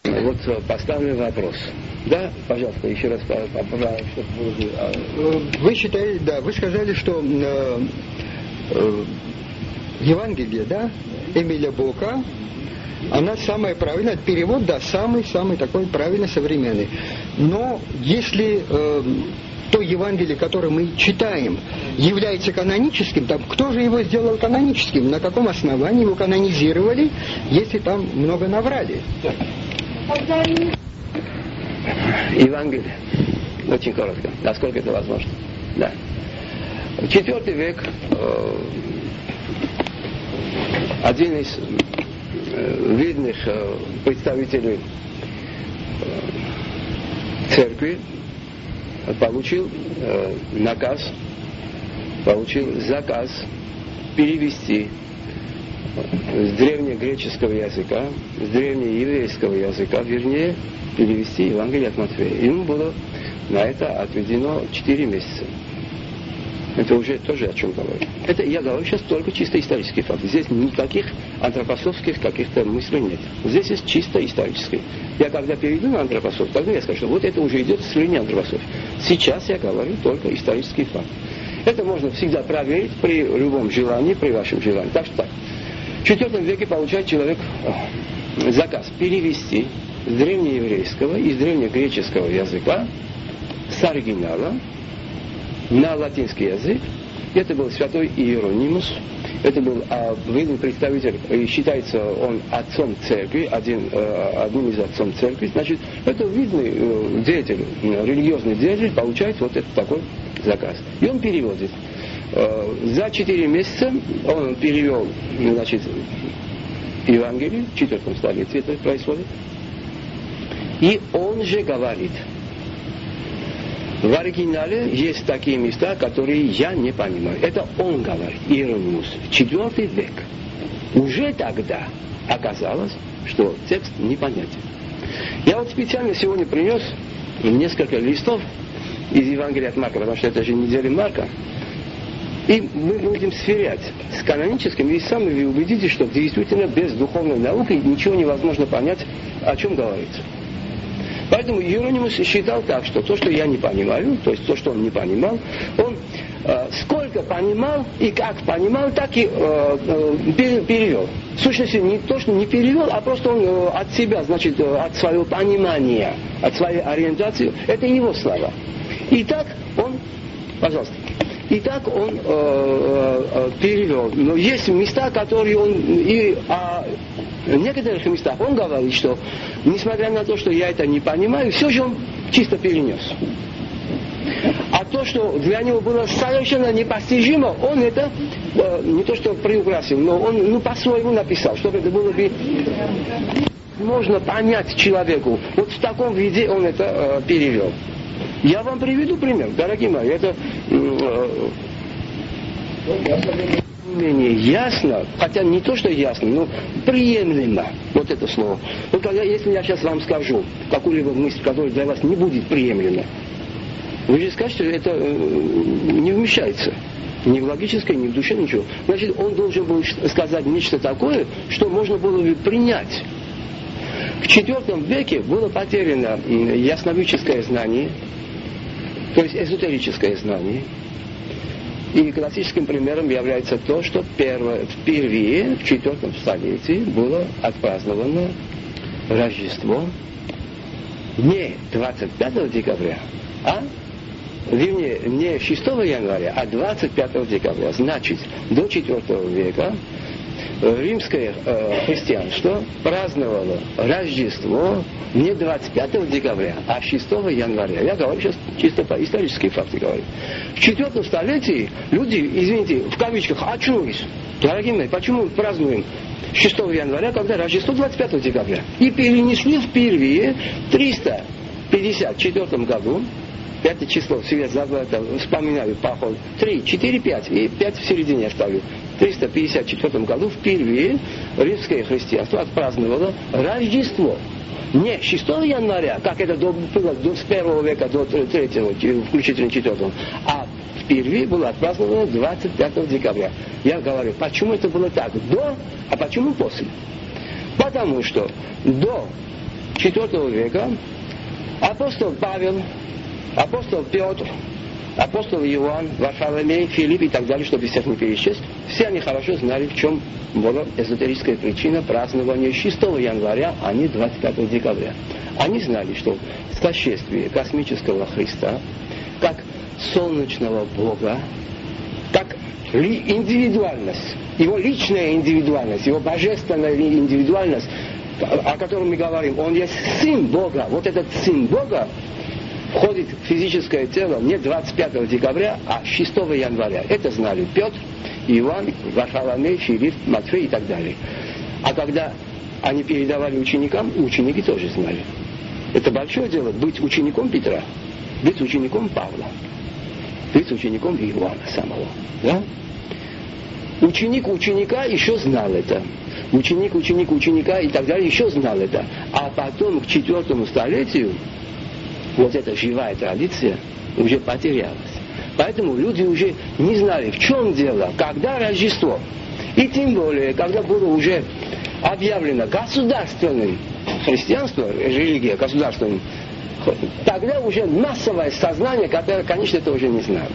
Вот поставлен вопрос. Да, пожалуйста, еще раз поправляю, чтобы... Вы считаете, да, вы сказали, что Евангелие, да, Эмиля Бока, она самая правильная, перевод, да, самый такой правильный, современный. Но если то Евангелие, которое мы читаем, является каноническим, там, кто же его сделал каноническим, на каком основании его канонизировали, если там много наврали? Евангелие. Очень коротко, насколько это возможно. Да. В IV век один из видных представителей церкви получил заказ перевести с древнегреческого языка, с древнееврейского языка, вернее, перевести Евангелие от Матфея. Ему было на это отведено 4 месяца. Это уже тоже о чем говорю. Это я говорю сейчас только чисто исторический факт. Здесь никаких антропософских каких-то мыслей нет. Здесь есть чисто исторический. Я когда перейду на антропософию, тогда я скажу, что вот это уже идет с линии антропософии. Сейчас я говорю только исторический факт. Это можно всегда проверить при любом желании, при вашем желании. Так что так. В IV веке получает человек заказ перевести с древнееврейского и с древнегреческого языка с оригинала на латинский язык. Это был святой Иеронимус. Это был видный представитель, и считается он отцом церкви, одним из отцов церкви. Значит, это видный деятель, религиозный деятель, получает вот этот такой заказ. И он переводит. За 4 месяца он перевел, значит, Евангелие, в 4 столетии это происходит. И он же говорит, в оригинале есть такие места, которые я не понимаю. Это он говорит, Иеронимус, IV век. Уже тогда оказалось, что текст непонятен. Я вот специально сегодня принес несколько листов из Евангелия от Марка, потому что это же неделя Марка. И мы будем сверять с каноническим, и сами вы убедитесь, что действительно без духовной науки ничего невозможно понять, о чем говорится. Поэтому Иеронимус считал так, что то, что я не понимаю, то есть то, что он не понимал, он сколько понимал и как понимал, так и перевел. В сущности, не то, что не перевел, а просто он от себя, значит, от своего понимания, от своей ориентации, это его слова. И так он, пожалуйста, и так он перевел. Но есть места, которые он в некоторых местах он говорит, что несмотря на то, что я это не понимаю, все же он чисто перенес. А то, что для него было совершенно непостижимо, он это не то что приукрасил, но он по-своему написал, чтобы это было бы можно понять человеку. Вот в таком виде он это перевел. Я вам приведу пример, дорогие мои. Это менее ясно, хотя не то, что ясно, но приемлемо. Вот это слово. Вот если я сейчас вам скажу какую-либо мысль, которая для вас не будет приемлема, вы же скажете, что это не вмещается. Ни в логической, ни в душе, ничего. Значит, он должен был сказать нечто такое, что можно было бы принять. В IV веке было потеряно ясновидческое знание, то есть эзотерическое знание. И классическим примером является то, что впервые в IV столетии было отпраздновано Рождество не 25 декабря, вернее, не 6 января, а 25 декабря. Значит, до IV века римское христианство праздновало Рождество не 25 декабря, а 6 января. Я говорю сейчас чисто по историческим фактам говорю. В IV столетии люди, извините, в кавычках, очнулись. Дорогие мои, почему мы празднуем 6 января, когда Рождество 25 декабря? И перенесли впервые в 354 году, 5 число, свет забыл, вспоминаю, поход, 3, 4, 5, и 5 в середине я ставлю. В 354 году впервые римское христианство отпраздновало Рождество. Не 6 января, как это было с 1 века до 3, включительно 4, а впервые было отпраздновано 25 декабря. Я говорю, почему это было так? До, а почему после? Потому что до IV века апостол Павел, апостол Петр, апостол Иоанн, Варфоломей, Филипп и так далее, чтобы всех не перечесть, все они хорошо знали, в чем была эзотерическая причина празднования 6 января, а не 25 декабря. Они знали, что сошествие космического Христа, как солнечного Бога, как индивидуальность, его личная индивидуальность, его божественная индивидуальность, о котором мы говорим, он есть Сын Бога. Вот этот Сын Бога входит в физическое тело не 25 декабря, а 6 января. Это знали Петр, Иоанн, Варфоломей, Филипп, Матфей и так далее. А когда они передавали ученикам, ученики тоже знали. Это большое дело быть учеником Петра, быть учеником Павла, быть учеником Иоанна самого. Да? Ученик ученика еще знал это. Ученик ученика и так далее еще знал это. А потом к 4 столетию вот эта живая традиция уже потерялась. Поэтому люди уже не знали, в чем дело, когда Рождество. И тем более, когда было уже объявлено государственным христианство, религия государственным, тогда уже массовое сознание, которое, конечно, это уже не знало.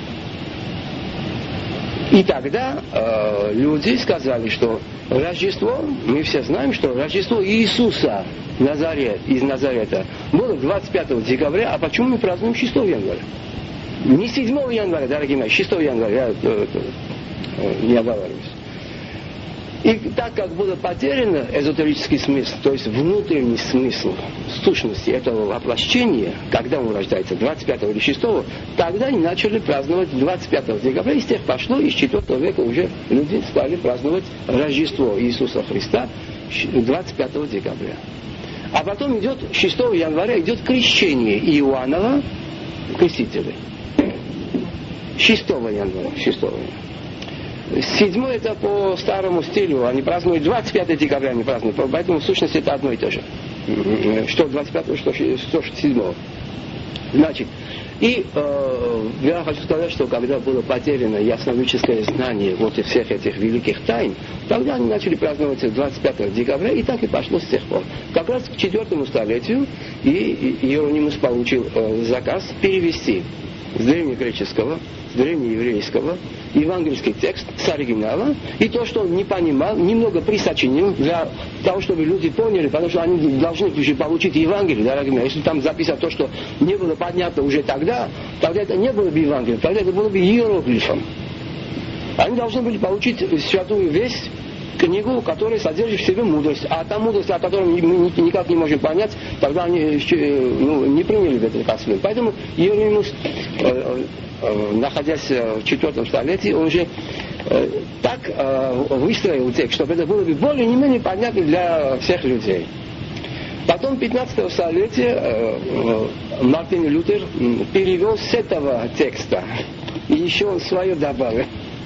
И тогда люди сказали, что Рождество, мы все знаем, что Рождество Иисуса из Назарета было 25 декабря, а почему мы празднуем 6 января? Не 7 января, дорогие мои, 6 января, я не оговариваюсь. И так как было потеряно эзотерический смысл, то есть внутренний смысл сущности этого воплощения, когда он рождается, 25 или 6, тогда они начали праздновать 25 декабря, и с тех пошло, и с 4 века уже люди стали праздновать Рождество Иисуса Христа 25 декабря. А потом идет 6 января, идет крещение Иоаннова, крестителей. 6 января. 7 это по старому стилю, они празднуют 25 декабря, они празднуют, поэтому в сущности это одно и то же. Что 25, что 7. Значит, и я хочу сказать, что когда было потеряно ясновидческое знание вот всех этих великих тайн, тогда они начали праздновать 25 декабря, и так и пошло с тех пор. Как раз к 4 столетию и Иеронимус получил заказ перевести с древнегреческого, с древнееврейского евангельский текст с оригинала, и то, что он не понимал, немного присочинил для того, чтобы люди поняли, потому что они должны уже получить Евангелие, дорогие мои. Если там записать то, что не было понятно уже тогда это не было бы Евангелием, тогда это было бы иероглифом. Они должны были получить святую весть, книгу, которая содержит в себе мудрость. А та мудрость, о которой мы никак не можем понять, тогда они не приняли в этот космос. Поэтому Иеронимус, находясь в 4 столетии, он же так выстроил текст, чтобы это было более не менее понятно для всех людей. Потом 15 столетия Мартин Лютер перевел с этого текста, и еще он свое добавил.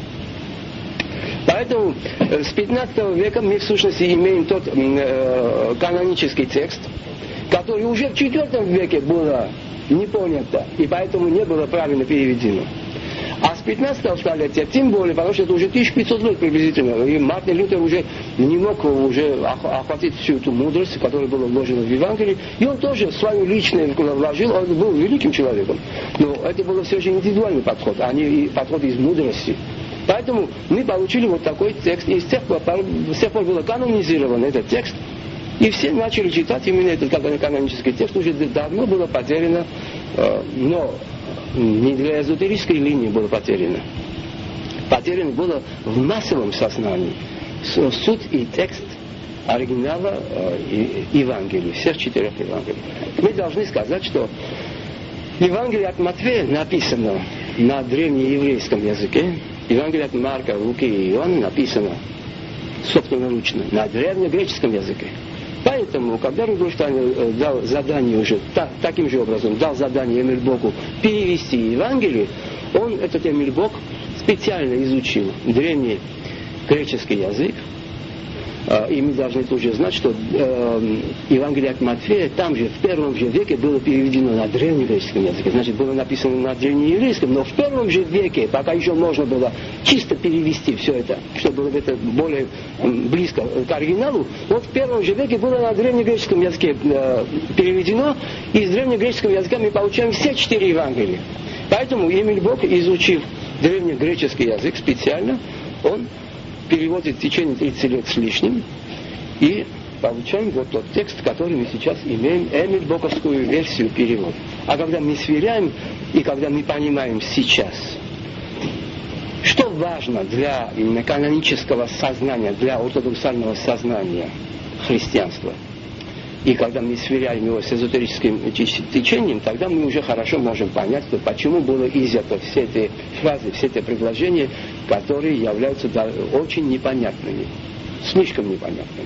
Поэтому с 15 века мы в сущности имеем тот канонический текст, который уже в 4 веке было не понято, и поэтому не было правильно переведено. А с 15 столетия тем более, потому что это уже 1500 лет приблизительно, и Мартин Лютер уже не мог уже охватить всю эту мудрость, которая была вложена в Евангелие, и он тоже свою личную вложил, он был великим человеком. Но это был все же индивидуальный подход, а не подход из мудрости. Поэтому мы получили вот такой текст, и с тех пор был канонизирован этот текст, и все начали читать именно этот канонический текст, уже давно было потеряно, но не для эзотерической линии было потеряно. Потеряно было в массовом сознании суть и текст оригинала Евангелия, всех 4 Евангелий. Мы должны сказать, что Евангелие от Матфея написано на древнееврейском языке, Евангелие от Марка, Луки и Иоанна написано собственноручно на древнегреческом языке. Поэтому, когда Рудольштайн дал задание уже таким же образом, дал задание Эмиль Богу перевести Евангелие, он, этот Эмиль Бог, специально изучил древний греческий язык, и мы должны тоже знать, что Евангелие от Матфея там же, в первом же веке было переведено на древнегреческом языке. Значит, было написано на древнееврейском, но в первом же веке, пока еще можно было чисто перевести все это, чтобы было это более близко к оригиналу, вот в первом же веке было на древнегреческом языке переведено, и из древнегреческого языка мы получаем все 4 Евангелия. Поэтому Эмиль Бок, изучив древнегреческий язык специально, он переводит в течение 30 лет с лишним, и получаем вот тот текст, который мы сейчас имеем, Эмиль Боковскую версию перевода. А когда мы сверяем, и когда мы понимаем сейчас, что важно для канонического сознания, для ортодоксального сознания христианства, и когда мы сверяем его с эзотерическим течением, тогда мы уже хорошо можем понять, что почему было изъято все эти фразы, все эти предложения, которые являются очень непонятными, слишком непонятными.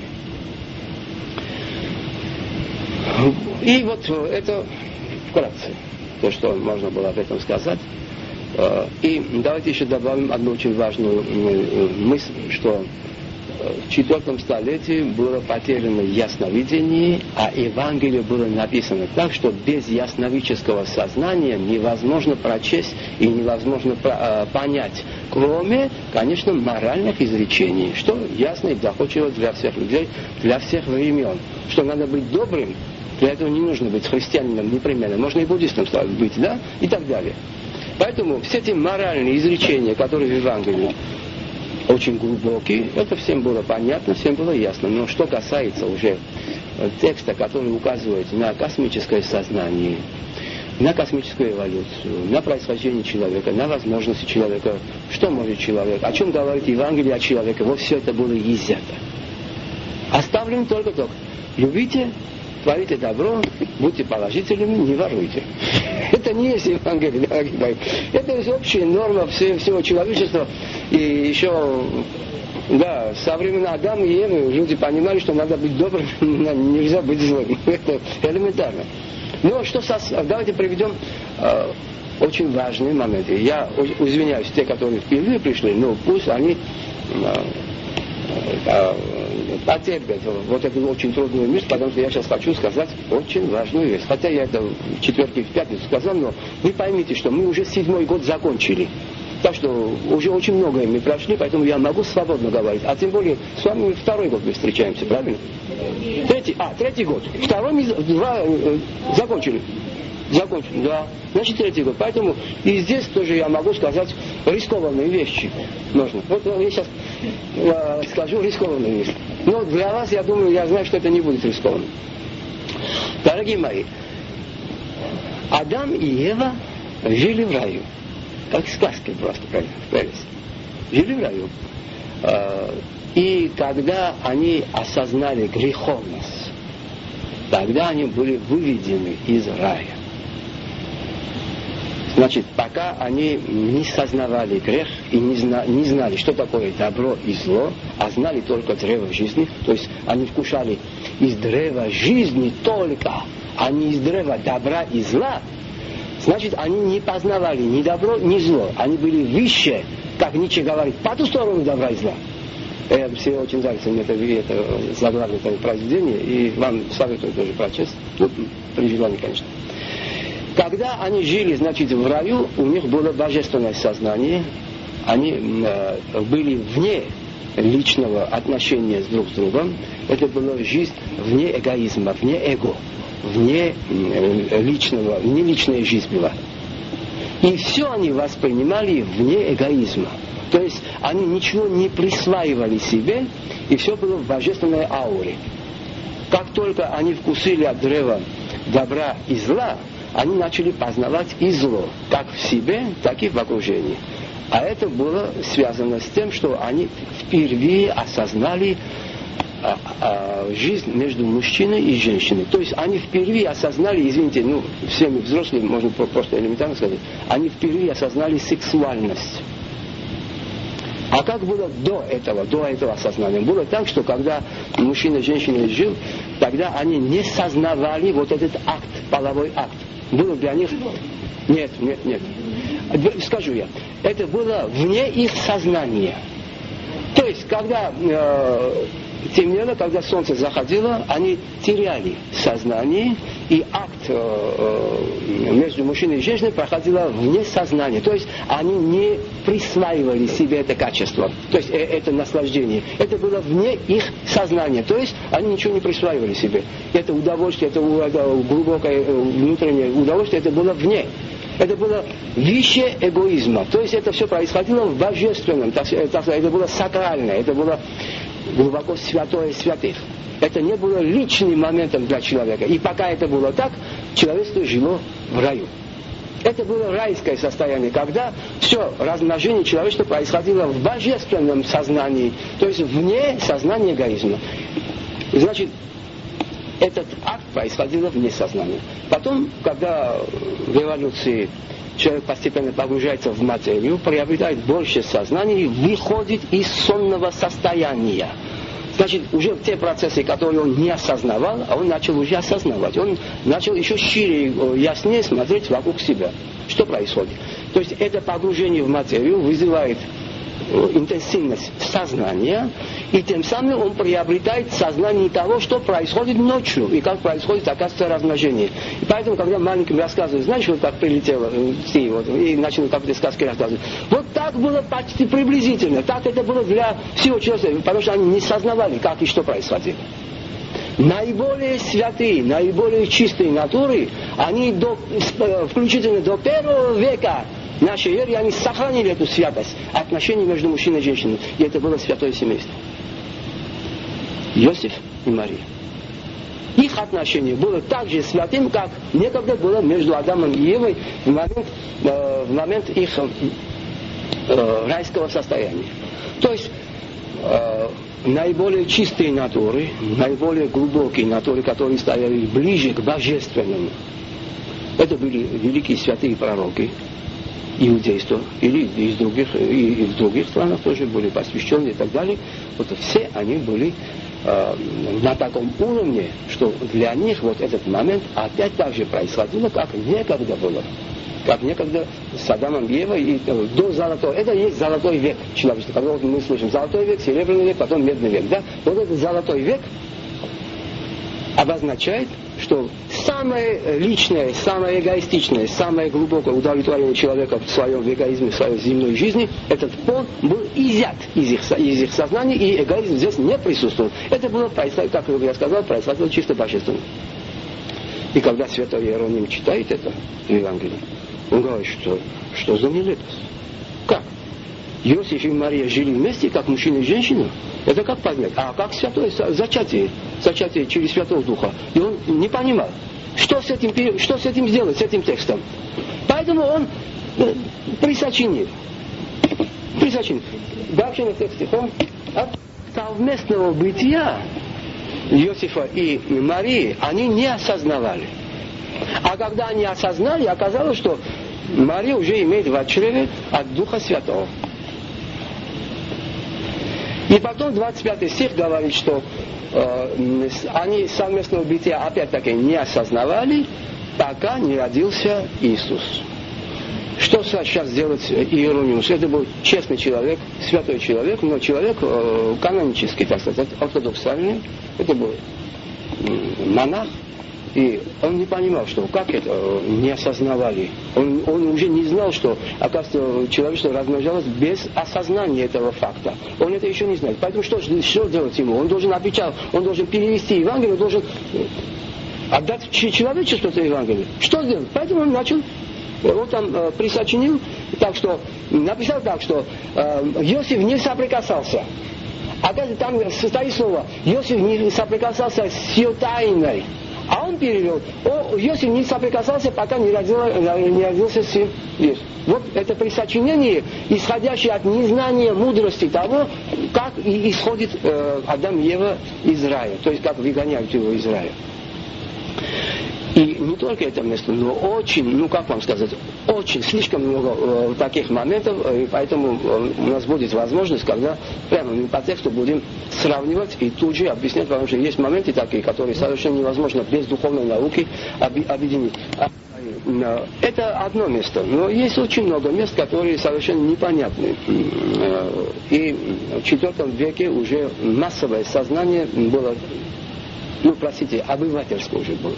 И вот это вкратце, то, что можно было об этом сказать. И давайте еще добавим одну очень важную мысль, что в IV столетии было потеряно ясновидение, а Евангелие было написано так, что без ясновидческого сознания невозможно прочесть и невозможно понять, кроме, конечно, моральных изречений, что ясно и доходчиво для всех людей, для всех времен, что надо быть добрым, для этого не нужно быть христианином непременно, можно и буддистом быть, да, и так далее. Поэтому все эти моральные изречения, которые в Евангелии, очень глубокий, это всем было понятно, всем было ясно. Но что касается уже текста, который указывает на космическое сознание, на космическую эволюцию, на происхождение человека, на возможности человека, что может человек, о чем говорит Евангелие о человеке, вот все это было изъято. Оставлено только то, любите, творите добро, будьте положительными, не воруйте. Это не есть Евангелие, это есть общая норма всего человечества. И еще, да, со времен Адама и Евы люди понимали, что надо быть добрым, нельзя быть злым. Это элементарно. Но что давайте приведем очень важные моменты. Я извиняюсь, те, которые впервые пришли, но пусть они потерпят вот эту очень трудную вещь, потому что я сейчас хочу сказать очень важную вещь. Хотя я это в четверг и в пятницу сказал, но вы поймите, что мы уже 7-й год закончили. Так что уже очень многое мы прошли, поэтому я могу свободно говорить. А тем более с вами 2-й год мы встречаемся, правильно? Третий год. 2 закончили. Закончили, да. Значит, 3-й год. Поэтому и здесь тоже я могу сказать рискованные вещи. Можно. Вот я сейчас скажу рискованные вещи. Но для вас, я думаю, я знаю, что это не будет рискованно. Дорогие мои, Адам и Ева жили в раю. Как сказки просто, прелесть. Жили в раю. И когда они осознали греховность, тогда они были выведены из рая. Значит, пока они не сознавали грех и не знали, что такое добро и зло, а знали только древо жизни, то есть они вкушали из древа жизни только, а не из древа добра и зла, значит, они не познавали ни добро, ни зло. Они были выше, как Ницше говорит, по ту сторону добра и зла. Все очень нравится мне это заглавное произведение, и вам советую тоже прочесть, при желании, конечно. Когда они жили, значит, в раю, у них было божественное сознание, они были вне личного отношения друг с другом, это была жизнь вне эгоизма, вне эго, вне личная жизнь была. И все они воспринимали вне эгоизма. То есть они ничего не присваивали себе, и все было в божественной ауре. Как только они вкусили от древа добра и зла, они начали познавать и зло, как в себе, так и в окружении. А это было связано с тем, что они впервые осознали жизнь между мужчиной и женщиной. То есть они впервые осознали, извините, все мы взрослые, можно просто элементарно сказать, они впервые осознали сексуальность. А как было до этого осознания? Было так, что когда мужчина с женщиной жил, тогда они не сознавали вот этот акт, половой акт. Было для них... Нет. Скажу я. Это было вне их сознания. То есть, когда темнело, когда солнце заходило, они теряли сознание, и акт между мужчиной и женщиной проходил вне сознания. То есть они не присваивали себе это качество, то есть это наслаждение. Это было вне их сознания, то есть они ничего не присваивали себе. Это удовольствие, это глубокое внутреннее удовольствие, это было вне. Это было выше эгоизма. То есть это все происходило в божественном, это было сакральное, это было глубоко святое святых. Это не было личным моментом для человека. И пока это было так, человечество жило в раю. Это было райское состояние, когда все размножение человечества происходило в божественном сознании, то есть вне сознания эгоизма. Значит, этот акт происходил вне сознания. Потом, когда в эволюции человек постепенно погружается в материю, приобретает больше сознания и выходит из сонного состояния. Значит, уже те процессы, которые он не осознавал, а он начал уже осознавать. Он начал еще шире, яснее смотреть вокруг себя. Что происходит? То есть это погружение в материю вызывает интенсивность сознания, и тем самым он приобретает сознание того, что происходит ночью, и как происходит, оказывается, размножение. И поэтому, когда маленьким рассказывают, знаешь, вот как прилетело и начали какие-то сказки рассказывать. Вот так было почти приблизительно, так это было для всего человека, потому что они не сознавали, как и что происходило. Наиболее святые, наиболее чистые натуры, они включительно до 1 века нашей эры, они сохранили эту святость отношений между мужчиной и женщиной. И это было святое семейство. Иосиф и Мария. Их отношение было так же святым, как некогда было между Адамом и Евой в момент их райского состояния. То есть наиболее чистые натуры, наиболее глубокие натуры, которые стояли ближе к божественному, это были великие святые пророки иудейства, или и в других странах тоже были посвящены и так далее. Вот все они были на таком уровне, что для них вот этот момент опять так же происходило, как некогда было. Как некогда с Адамом и Евой и до золотого. Это и есть золотой век человечества. Когда вот мы слышим золотой век, серебряный век, потом медный век. Да? Вот этот золотой век обозначает, что самое личное, самое эгоистичное, самое глубокое удовлетворение человека в своем эгоизме, в своей земной жизни, этот пол был изъят из их сознания, и эгоизм здесь не присутствовал. Это было, как я сказал, происходило чисто божественно. И когда святой Иероним читает это в Евангелии, он говорит, что за нелепость? Как? Иосиф и Мария жили вместе, как мужчина и женщина? Это как понять? А как святое зачатие через Святого Духа? И он не понимал, что с этим сделать, с этим текстом. Поэтому он присочинил. Дальше на тексте от совместного бытия Иосифа и Марии они не осознавали. А когда они осознали, оказалось, что Мария уже имеет в чреве от Духа Святого. И потом 25 стих говорит, что они совместного бытия опять-таки не осознавали, пока не родился Иисус. Что сейчас делать Иеронимус? Это был честный человек, святой человек, но человек канонический, так сказать, ортодоксальный. Это был монах. И он не понимал, что как это не осознавали. Он уже не знал, что, оказывается, человечество размножалось без осознания этого факта. Он это еще не знает. Поэтому что делать ему? Он должен отвечать, он должен перевести Евангелие, он должен отдать человечеству это Евангелие. Что сделать? Поэтому он начал, он там присочинил, так что, написал так, что Иосиф не соприкасался. Оказывается, там стоит слово, Иосиф не соприкасался с ее тайной. А он перевел, Иосиф не соприкасался, пока не родился сын Иисус. Вот это присочинение, исходящее от незнания мудрости того, как исходит Адам и Ева из рая, то есть как выгоняют его из рая. И не только это место, но очень, как вам сказать, очень, слишком много таких моментов, и поэтому у нас будет возможность, когда прямо по тексту будем сравнивать и тут же объяснять, потому что есть моменты такие, которые совершенно невозможно без духовной науки объединить. это одно место, но есть очень много мест, которые совершенно непонятны. И в IV веке уже массовое сознание было, обывательское уже было.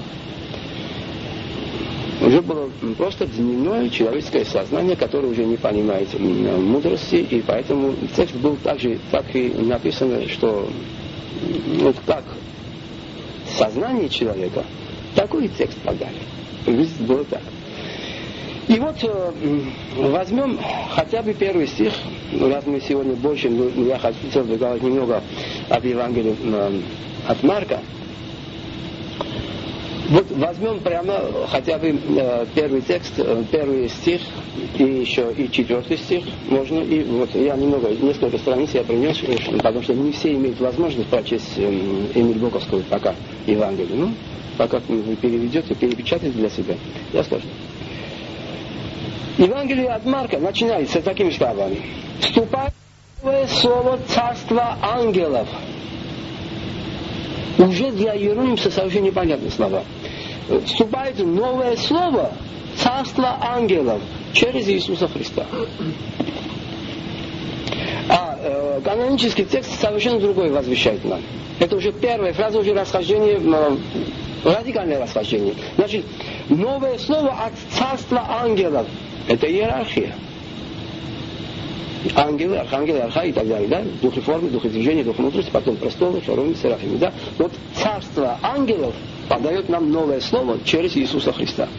Уже было просто дневное человеческое сознание, которое уже не понимает мудрости, и поэтому текст был так и написано, что вот как сознание человека, такой и текст подали. Видите, было так. И вот возьмем хотя бы первый стих, раз мы сегодня больше, я хотел бы говорить немного об Евангелии от Марка. Вот возьмем прямо хотя бы первый текст, первый стих, и еще и 4 стих можно. И вот я несколько страниц я принес, потому что не все имеют возможность прочесть Эмиль Боковскую пока Евангелие. Ну, пока вы переведете, перепечатаете для себя, я скажу. Евангелие от Марка начинается такими словами. «Вступает новое слово царства ангелов». Уже для Иеронимса совершенно непонятные слова. Вступает новое слово царства ангелов через Иисуса Христа. А канонический текст совершенно другой возвещает нам. Это уже первая фраза, уже расхождение, радикальное расхождение. Значит, новое слово от царства ангелов. Это иерархия. Ангелы, архангелы, арха и так далее, да? Духи формы, духи движения, духи мудрости, потом престолы, херувимы, серафимы, да? Вот царство ангелов подает нам новое слово через Иисуса Христа.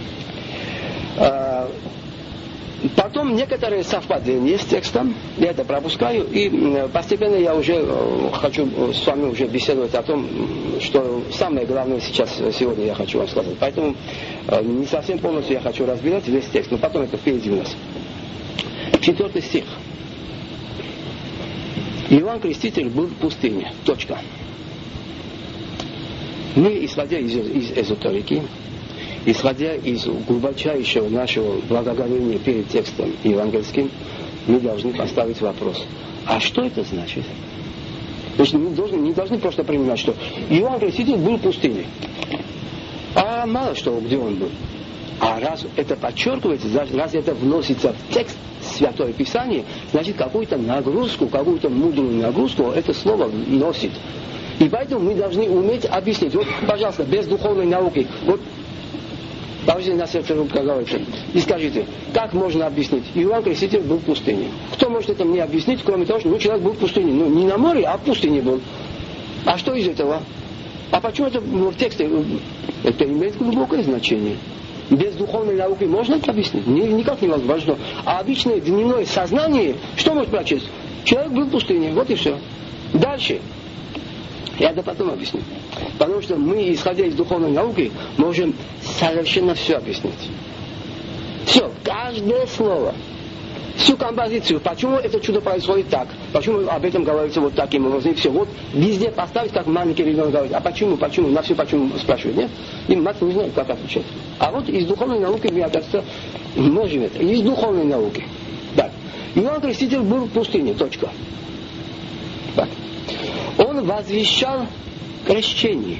Потом некоторые совпадения с текстом, я это пропускаю, и постепенно я уже хочу с вами уже беседовать о том, что самое главное сегодня я хочу вам сказать. Поэтому не совсем полностью я хочу разбирать весь текст, но потом это впереди у нас. 4 стих. Иоанн Креститель был в пустыне. Точка. Мы, исходя из эзотерики, исходя из глубочайшего нашего благоговения перед текстом евангельским, мы должны поставить вопрос. А что это значит? То есть мы не должны просто принимать, что Иоанн Креститель был в пустыне. А мало что, где он был. А раз это подчеркивается, раз это вносится в текст Святое Писание, значит какую-то нагрузку, какую-то мудрую нагрузку это слово носит. И поэтому мы должны уметь объяснить. Вот, пожалуйста, без духовной науки. Вот, положите на сердце руку, как говорится, и скажите, как можно объяснить? Иоанн Креститель был в пустыне. Кто может это мне объяснить, кроме того, что человек был в пустыне? Не на море, а в пустыне был. А что из этого? А почему это в тексте? Это имеет глубокое значение. Без духовной науки можно это объяснить? Никак невозможно. А обычное дневное сознание, что может прочесть? Человек был в пустыне, вот и все. Дальше. Я это потом объясню. Потому что мы, исходя из духовной науки, можем совершенно все объяснить. Все, каждое слово. Всю композицию. Почему это чудо происходит так? Почему об этом говорится вот таким образом? И все. Вот везде поставить, как маленький ребенок говорит. А почему? На все почему спрашивают, нет? И мать не знает, как отвечать. А вот из духовной науки мы, оказывается, можем это. Из духовной науки. Так. Иоанн Креститель был в пустыне. Точка. Так. Он возвещал крещение.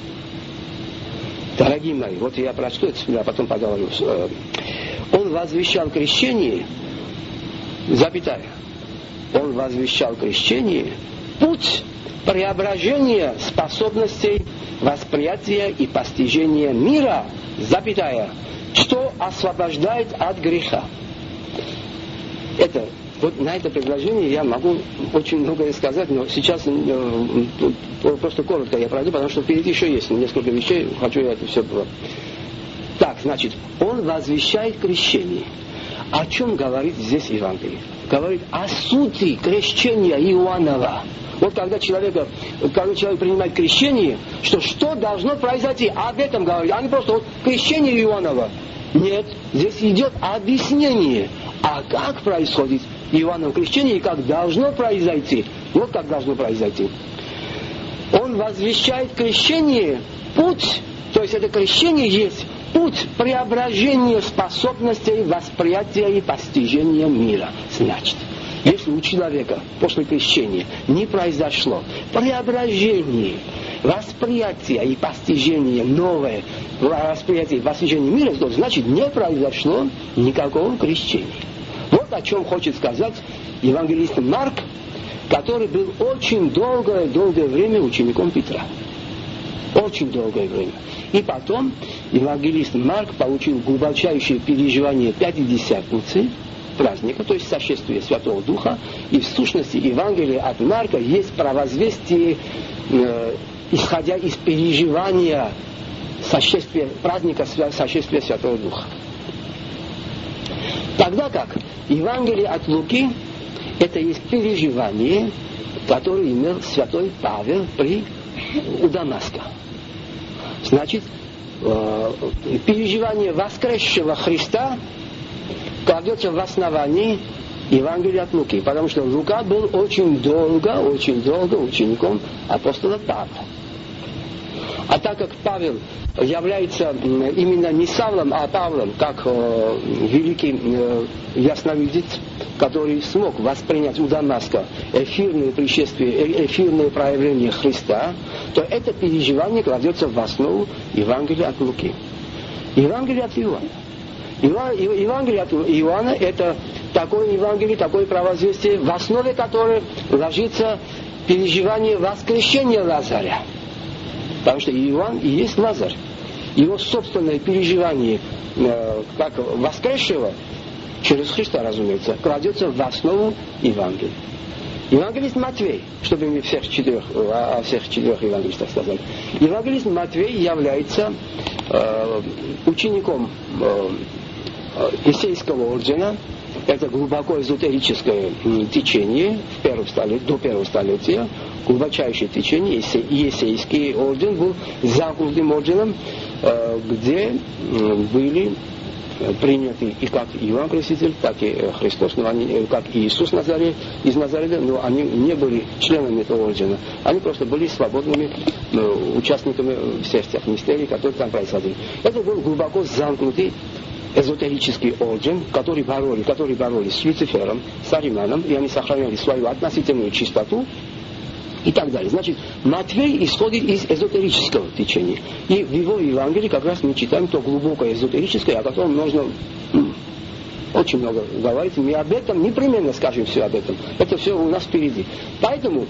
Дорогие мои, вот я прочту это, я потом поговорю. Он возвещал крещение, запятая. Он возвещал крещение, путь преображения способностей восприятия и постижения мира, запятая, что освобождает от греха. Это, вот на это предложение я могу очень многое сказать, но сейчас просто коротко я пройду, потому что впереди еще есть несколько вещей, хочу я это все... Так, значит, он возвещает крещение. О чем говорит здесь Евангелие? Говорит о сути крещения Иоаннова. Вот когда человек принимает крещение, что должно произойти? Об этом говорит. А не просто вот крещение Иоаннова. Нет, здесь идет объяснение. А как происходит Иоанново крещение и как должно произойти? Вот как должно произойти. Он возвещает крещение, путь, то есть это крещение есть путь преображения способностей восприятия и постижения мира. Значит, если у человека после крещения не произошло преображение восприятие и постижение новое, восприятие и постижение мира, то значит не произошло никакого крещения. Вот о чем хочет сказать евангелист Марк, который был очень долгое время учеником Петра. Очень долгое время. И потом евангелист Марк получил глубочайшее переживание Пятидесятницы, праздника, то есть сошествия Святого Духа. И в сущности Евангелие от Марка есть провозвестие, исходя из переживания праздника сошествия Святого Духа. Тогда как Евангелие от Луки это есть переживание, которое имел святой Павел у Дамаска. Значит, переживание воскресшего Христа кладется в основании Евангелия от Луки, потому что Лука был очень долго учеником апостола Павла. А так как Павел является именно не Савлом, а Павлом, как великий ясновидец, который смог воспринять у Дамаска эфирное пришествие, эфирное проявление Христа, то это переживание кладется в основу Евангелия от Луки. Евангелие от Иоанна. Евангелие от Иоанна это такое Евангелие, такое провозвестие, в основе которого ложится переживание воскресения Лазаря. Потому что Иоанн и есть Лазарь. Его собственное переживание как воскресшего, через Христа, разумеется, кладется в основу Евангелия. Евангелист Матвей, чтобы мне о всех четырех евангелистах сказать. Евангелист Матвей является учеником Есейского ордена. Это глубоко эзотерическое течение до первого столетия, глубочайшее течение. Есейский орден был замкнутым орденом, где были приняты и как Иоанн Креститель, так и Христос, как и Иисус из Назарета, но они не были членами этого ордена. Они просто были свободными участниками всех тех мистерий, которые там происходили. Это был глубоко замкнутый эзотерический орден, который боролись с Люцифером, с Ариманом, и они сохраняли свою относительную чистоту и так далее. Значит, Матвей исходит из эзотерического течения. И в его Евангелии как раз мы читаем то глубокое эзотерическое, о котором нужно очень много говорить. Мы об этом непременно скажем все об этом. Это все у нас впереди. Поэтому,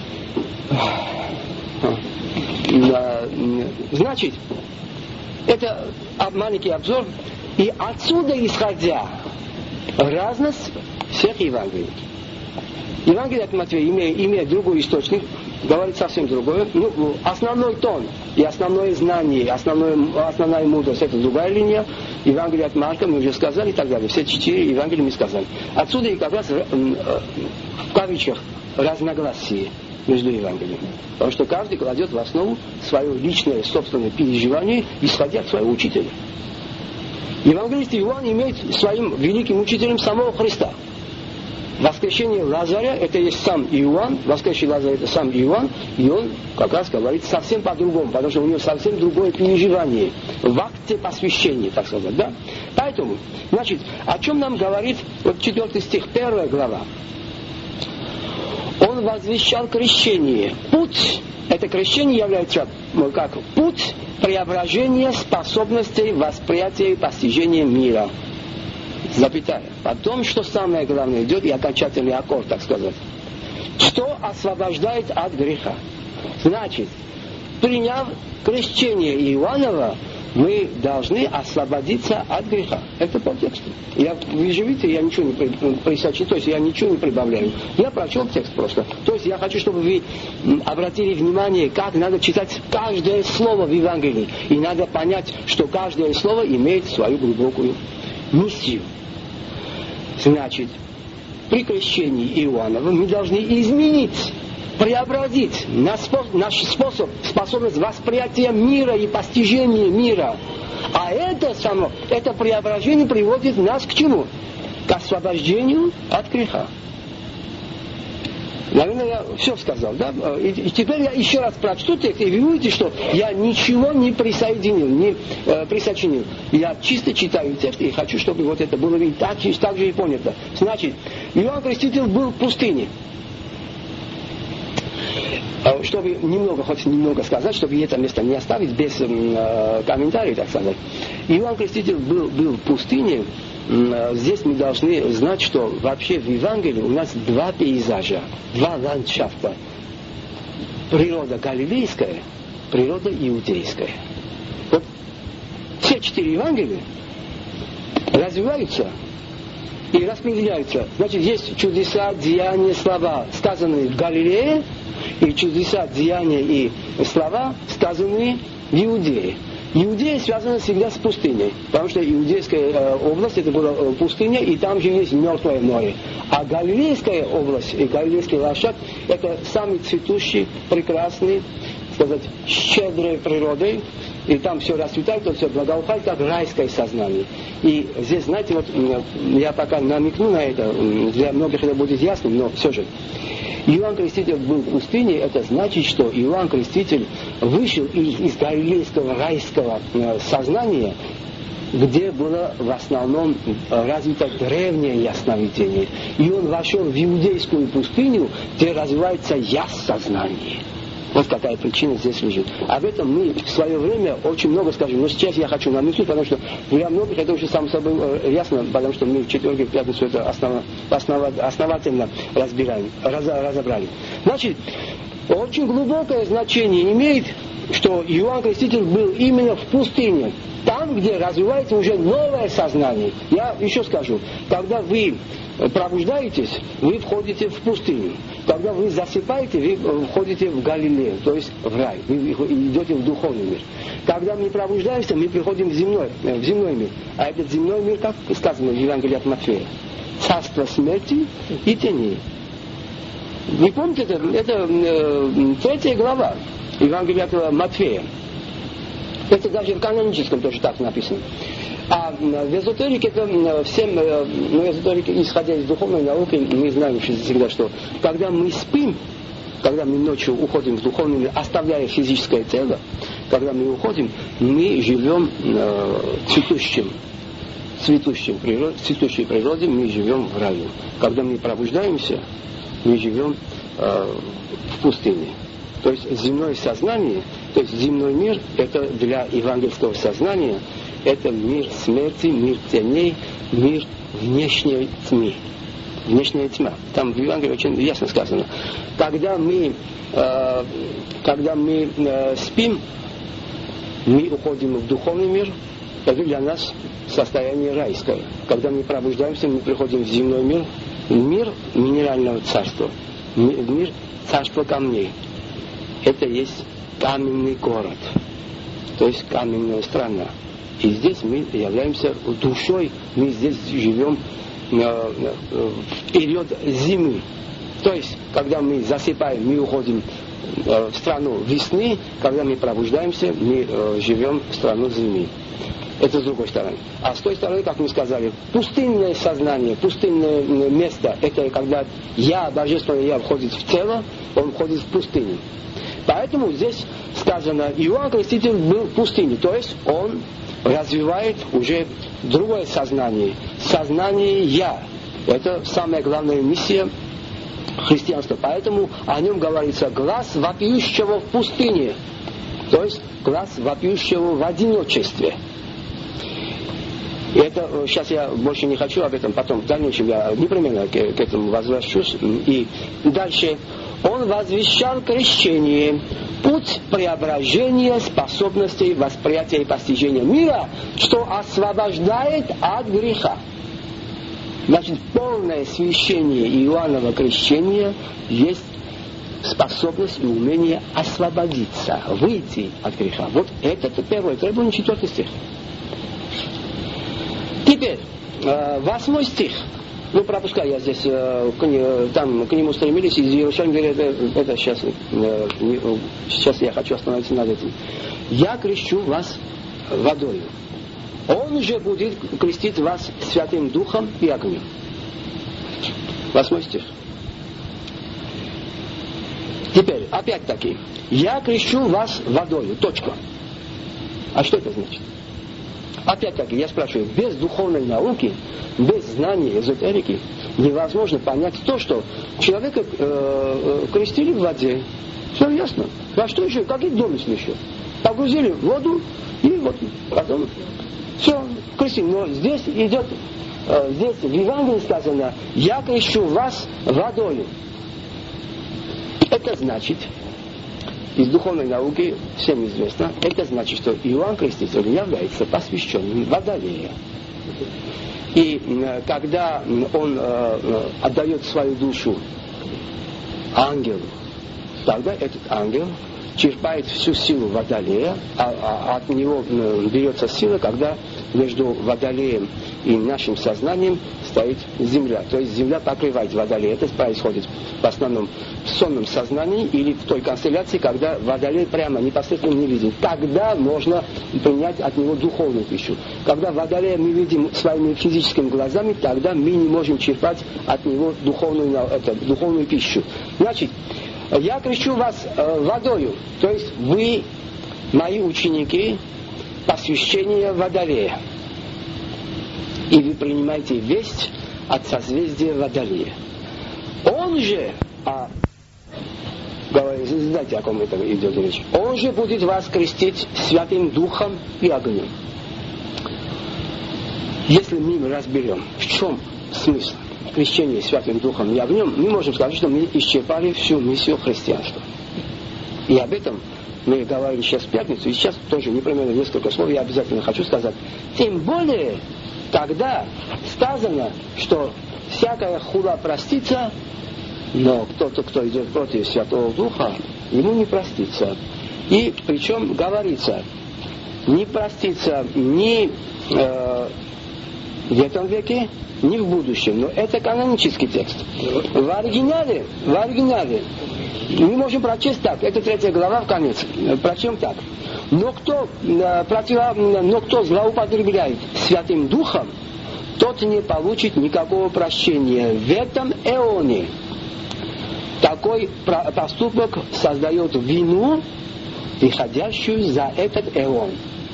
значит, это маленький обзор. И отсюда исходя разность всех Евангелий. Евангелие от Матвея, имея другой источник, говорит совсем другое. Основной тон и основное знание, основная мудрость — это другая линия. Евангелие от Марка мы уже сказали и так далее. Все 4 Евангелия мы сказали. Отсюда и как раз в кавычках разногласие между Евангелиями. Потому что каждый кладет в основу свое личное собственное переживание, исходя от своего учителя. Евангелист Иоанн имеет своим великим учителем самого Христа. Воскрешение Лазаря — это есть сам Иоанн, воскрешение Лазаря — это сам Иоанн, и он как раз говорит совсем по-другому, потому что у него совсем другое переживание, в акте посвящения, так сказать, да? Поэтому, значит, о чем нам говорит 4 стих, 1 глава? Он возвещал крещение. Путь, это крещение является как путь преображения способностей восприятия и постижения мира. Запятая. Потом, что самое главное, идет и окончательный аккорд, так сказать. Что освобождает от греха. Значит, приняв крещение Иоаннова, мы должны освободиться от греха. Это по тексту. Вы же видите, я ничего не присочинил, то есть я ничего не прибавляю. Я прочел текст просто. То есть я хочу, чтобы вы обратили внимание, как надо читать каждое слово в Евангелии. И надо понять, что каждое слово имеет свою глубокую миссию. Значит, при крещении Иоаннова мы должны изменить, преобразить наш способность восприятия мира и постижения мира. А это преображение приводит нас к чему? К освобождению от греха. Наверное, я все сказал, да? И теперь я еще раз прочту текст, и вы увидите, что я ничего не присочинил. Я чисто читаю текст, и хочу, чтобы вот это было так же и понято. Значит, Иоанн Креститель был в пустыне. чтобы хоть немного сказать, чтобы это место не оставить без комментариев, так сказать. Иоанн Креститель был в пустыне. Здесь мы должны знать, что вообще в Евангелии у нас два пейзажа, два ландшафта. Природа галилейская, природа иудейская. Вот все 4 Евангелия развиваются и распределяются. Значит, есть чудеса, деяния, слова, сказанные в Галилее, и чудеса, деяния и слова, сказанные в Иудее. Иудея связана всегда с пустыней, потому что Иудейская область это была пустыня, и там же есть Мертвое море. А Галилейская область и Галилейский ландшафт это самый цветущий, прекрасный, сказать, щедрой природой, и там все расцветает, все благоухает, как райское сознание. И здесь, знаете, вот я пока намекну на это, для многих это будет ясно, но все же. Иоанн Креститель был в пустыне, это значит, что Иоанн Креститель вышел из галилейского райского сознания, где было в основном развито древнее ясновидение. И он вошел в иудейскую пустыню, где развивается яс-сознание. Вот какая причина здесь лежит. Об этом мы в свое время очень много скажем. Но сейчас я хочу намекнуть, потому что для многих это уже само собой ясно, потому что мы в четверг и в пятницу это основательно разобрали. Значит, очень глубокое значение имеет, что Иоанн Креститель был именно в пустыне. Там, где развивается уже новое сознание. Я еще скажу, когда вы пробуждаетесь, вы входите в пустыню. Когда вы засыпаете, вы входите в Галилею, то есть в рай. Вы идете в духовный мир. Когда мы пробуждаемся, мы приходим в земной мир. А этот земной мир, как сказано в Евангелии от Матфея, царство смерти и теней. Вы помните, это 3 глава Евангелия от Матфея. Это даже в каноническом тоже так написано. А в эзотерике, эзотерике, исходя из духовной науки, мы знаем всегда, что когда мы спим, когда мы ночью уходим в духовный мир, оставляя физическое тело, когда мы уходим, мы живем в цветущей природе, мы живем в раю. Когда мы пробуждаемся, мы живем в пустыне. То есть земное сознание, то есть земной мир, это для евангельского сознания, это мир смерти, мир теней, мир внешней тьмы. Внешняя тьма. Там в Евангелии очень ясно сказано. Когда мы спим, мы уходим в духовный мир, это для нас состояние райское. Когда мы пробуждаемся, мы приходим в земной мир, мир минерального царства, мир царства камней. Это есть каменный город, то есть каменная страна. И здесь мы являемся душой, мы здесь живем в период зимы. То есть, когда мы засыпаем, мы уходим в страну весны, когда мы пробуждаемся, мы живем в страну зимы. Это с другой стороны. А с той стороны, как мы сказали, пустынное сознание, пустынное место, это когда божественное я входит в тело, он входит в пустыню. Поэтому здесь сказано, Иоанн Креститель был в пустыне, то есть он развивает уже другое сознание. Сознание «я». Это самая главная миссия христианства. Поэтому о нем говорится «глас вопиющего в пустыне», то есть глас вопиющего в одиночестве. И это, сейчас я больше не хочу об этом, потом в дальнейшем я непременно к этому возвращусь. И дальше. Он возвещал крещение, путь преображения способностей восприятия и постижения мира, что освобождает от греха. Значит, полное священие Иоаннова крещения есть способность и умение освободиться, выйти от греха. Вот это первое требование, 4 стих. Теперь, 8 стих. Ну, пропускай, я здесь, там к нему стремились, из Иерусалима говорят, это сейчас я хочу остановиться над этим. Я крещу вас водою. Он же будет крестить вас Святым Духом и огнем. 8 стих. Теперь, опять-таки, я крещу вас водою. Точка. А что это значит? Опять-таки, я спрашиваю, без духовной науки, без знаний эзотерики невозможно понять то, что человека крестили в воде. Все ясно. А что еще? Какие домыслы еще? Погрузили в воду и вот потом все, крестили. Но здесь идет, здесь в Евангелии сказано, я крещу вас водою. Это значит, из духовной науки всем известно, это значит, что Иоанн Креститель является посвященным Водолея. И когда он отдает свою душу ангелу, тогда этот ангел черпает всю силу Водолея, а от него берется сила, когда между Водолеем и нашим сознанием стоит Земля. То есть Земля покрывает Водолей. Это происходит в основном в сонном сознании или в той констелляции, когда Водолей прямо непосредственно не виден. Тогда можно принять от него духовную пищу. Когда Водолея мы видим своими физическими глазами, тогда мы не можем черпать от него духовную пищу. Значит, я крещу вас водою, то есть вы, мои ученики, посвящение Водолея. И вы принимаете весть от созвездия Водолея. Он же, знаете, о ком это идет речь, он же будет вас крестить Святым Духом и огнем. Если мы разберем, в чем смысл крещения Святым Духом и огнем, мы можем сказать, что мы исчерпали всю миссию христианства. И об этом мы говорили сейчас в пятницу, и сейчас тоже непременно несколько слов я обязательно хочу сказать. Тем более, тогда сказано, что всякая хула простится, но кто-то, кто идет против Святого Духа, ему не простится. И причем говорится, не простится ни в этом веке, ни в будущем. Но это канонический текст. В оригинале мы можем прочесть так. Это 3 глава в конец. Прочтем так. Но кто злоупотребляет Святым Духом, тот не получит никакого прощения в этом эоне. Такой поступок создает вину, приходящую за этот эон.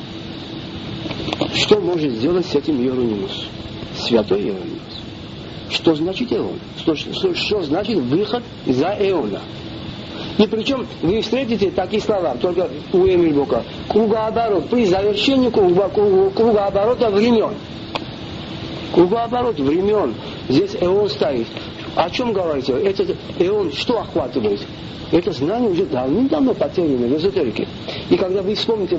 Что может сделать с этим Иеронимус? Святой Иеронимус. Что значит эон? Что значит выход за эона? И причем вы встретите такие слова, только у Эмильбока. Кругооборот, при завершении кругооборота времен. Кругооборот времен. Здесь эон стоит. О чем говорите? Этот эон что охватывает? Это знание уже давным-давно потеряно в эзотерике. И когда вы вспомните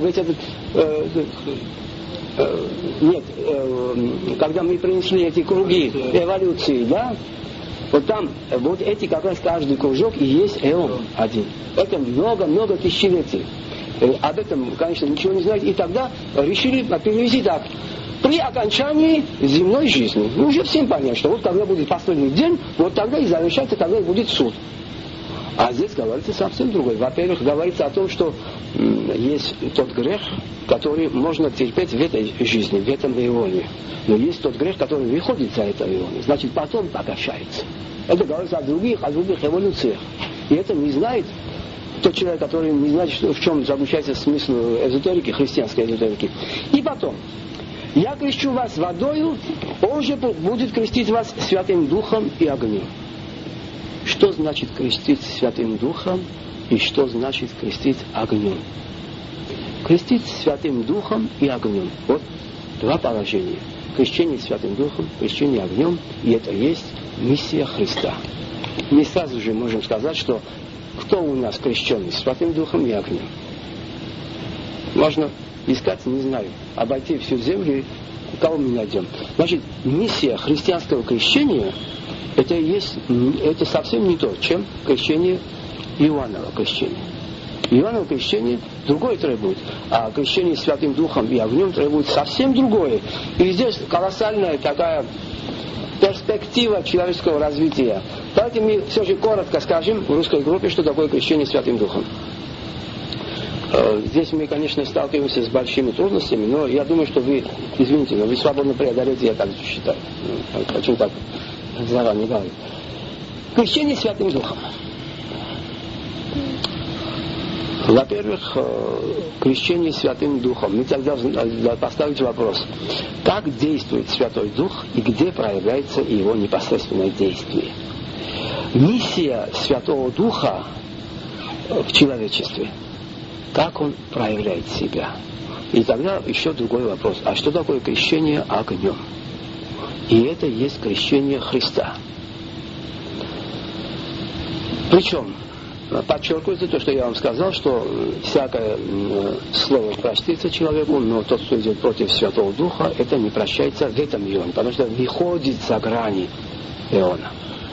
когда мы принесли эти круги эволюции, да, вот там, вот эти как раз каждый кружок и есть эон один. Это много-много тысячелетий. Об этом, конечно, ничего не знаете. И тогда решили перевести так. При окончании земной жизни. Ну, уже всем понятно, что вот когда будет последний день, вот тогда и завершается, тогда и будет суд. А здесь говорится совсем другое. Во-первых, говорится о том, что есть тот грех, который можно терпеть в этой жизни, в этом эоне. Но есть тот грех, который выходит за это эоне. Значит, потом погашается. Это говорится о других эволюциях. И это не знает тот человек, который не знает, в чем заключается смысл эзотерики, христианской эзотерики. И потом, я крещу вас водою, он же будет крестить вас Святым Духом и огнем. Что значит крестить Святым Духом и что значит крестить огнем? Крестить Святым Духом и огнем. Вот два положения. Крещение Святым Духом, крещение огнем, и это есть миссия Христа. Мы сразу же можем сказать, что кто у нас крещенный Святым Духом и огнем? Можно искать, не знаю, обойти всю землю, кого мы найдем. Значит, миссия христианского крещения это совсем не то, чем крещение Иоанново крещение. Иоанново крещение другое требует, а крещение Святым Духом и огнем требует совсем другое. И здесь колоссальная такая перспектива человеческого развития. Давайте мы все же коротко скажем в русской группе, что такое крещение Святым Духом. Здесь мы, конечно, сталкиваемся с большими трудностями, но я думаю, что вы, извините, но вы свободно преодолеете, я так считаю. Очень так заранее говорю. Крещение Святым Духом. Во-первых, крещение Святым Духом. Мы тогда должны поставить вопрос, как действует Святой Дух и где проявляется его непосредственное действие. Миссия Святого Духа в человечестве, как он проявляет себя. И тогда еще другой вопрос, а что такое крещение огнем? И это есть крещение Христа. Причем, подчеркивается то, что я вам сказал, что всякое слово простится человеку, но тот, кто идет против Святого Духа, это не прощается в этом ионе, потому что выходит за грани иона.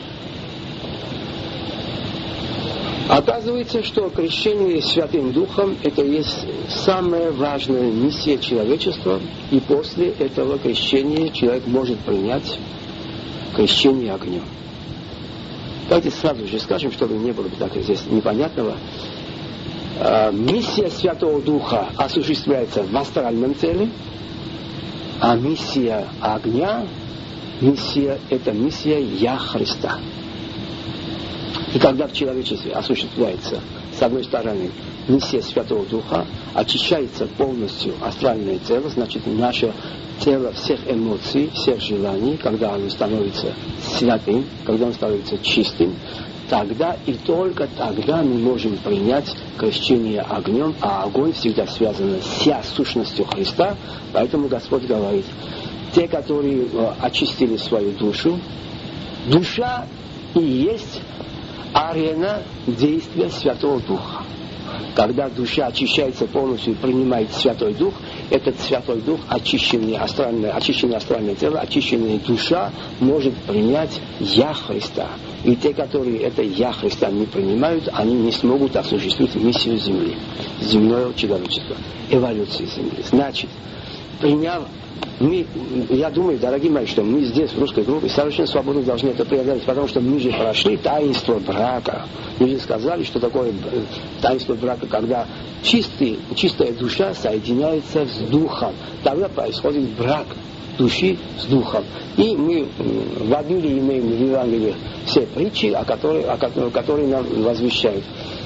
Оказывается, что крещение Святым Духом это есть самая важная миссия человечества, и после этого крещения человек может принять крещение огнем. Давайте сразу же скажем, чтобы не было так здесь непонятного. Миссия Святого Духа осуществляется в астральном теле, а миссия огня, это миссия Я Христа. И когда в человечестве осуществляется, с одной стороны, миссия Святого Духа, очищается полностью астральное тело, значит, наше тело всех эмоций, всех желаний, когда оно становится святым, когда оно становится чистым, тогда и только тогда мы можем принять крещение огнем, а огонь всегда связан с сущностью Христа, поэтому Господь говорит, те, которые очистили свою душу, душа и есть арена действия Святого Духа. Когда душа очищается полностью и принимает Святой Дух, этот Святой Дух, очищенное астральное тело, очищенная душа может принять Я Христа. И те, которые это Я Христа не принимают, они не смогут осуществить миссию Земли, земное человечество, эволюцию Земли. Значит, приняв я думаю, дорогие мои, что мы здесь, в русской группе, совершенно свободно должны это преодолеть, потому что мы же прошли таинство брака. Мы же сказали, что такое таинство брака, когда чистая душа соединяется с духом. Тогда происходит брак души с духом. И мы в Библии имеем в Евангелии все притчи, которые нам возвещают.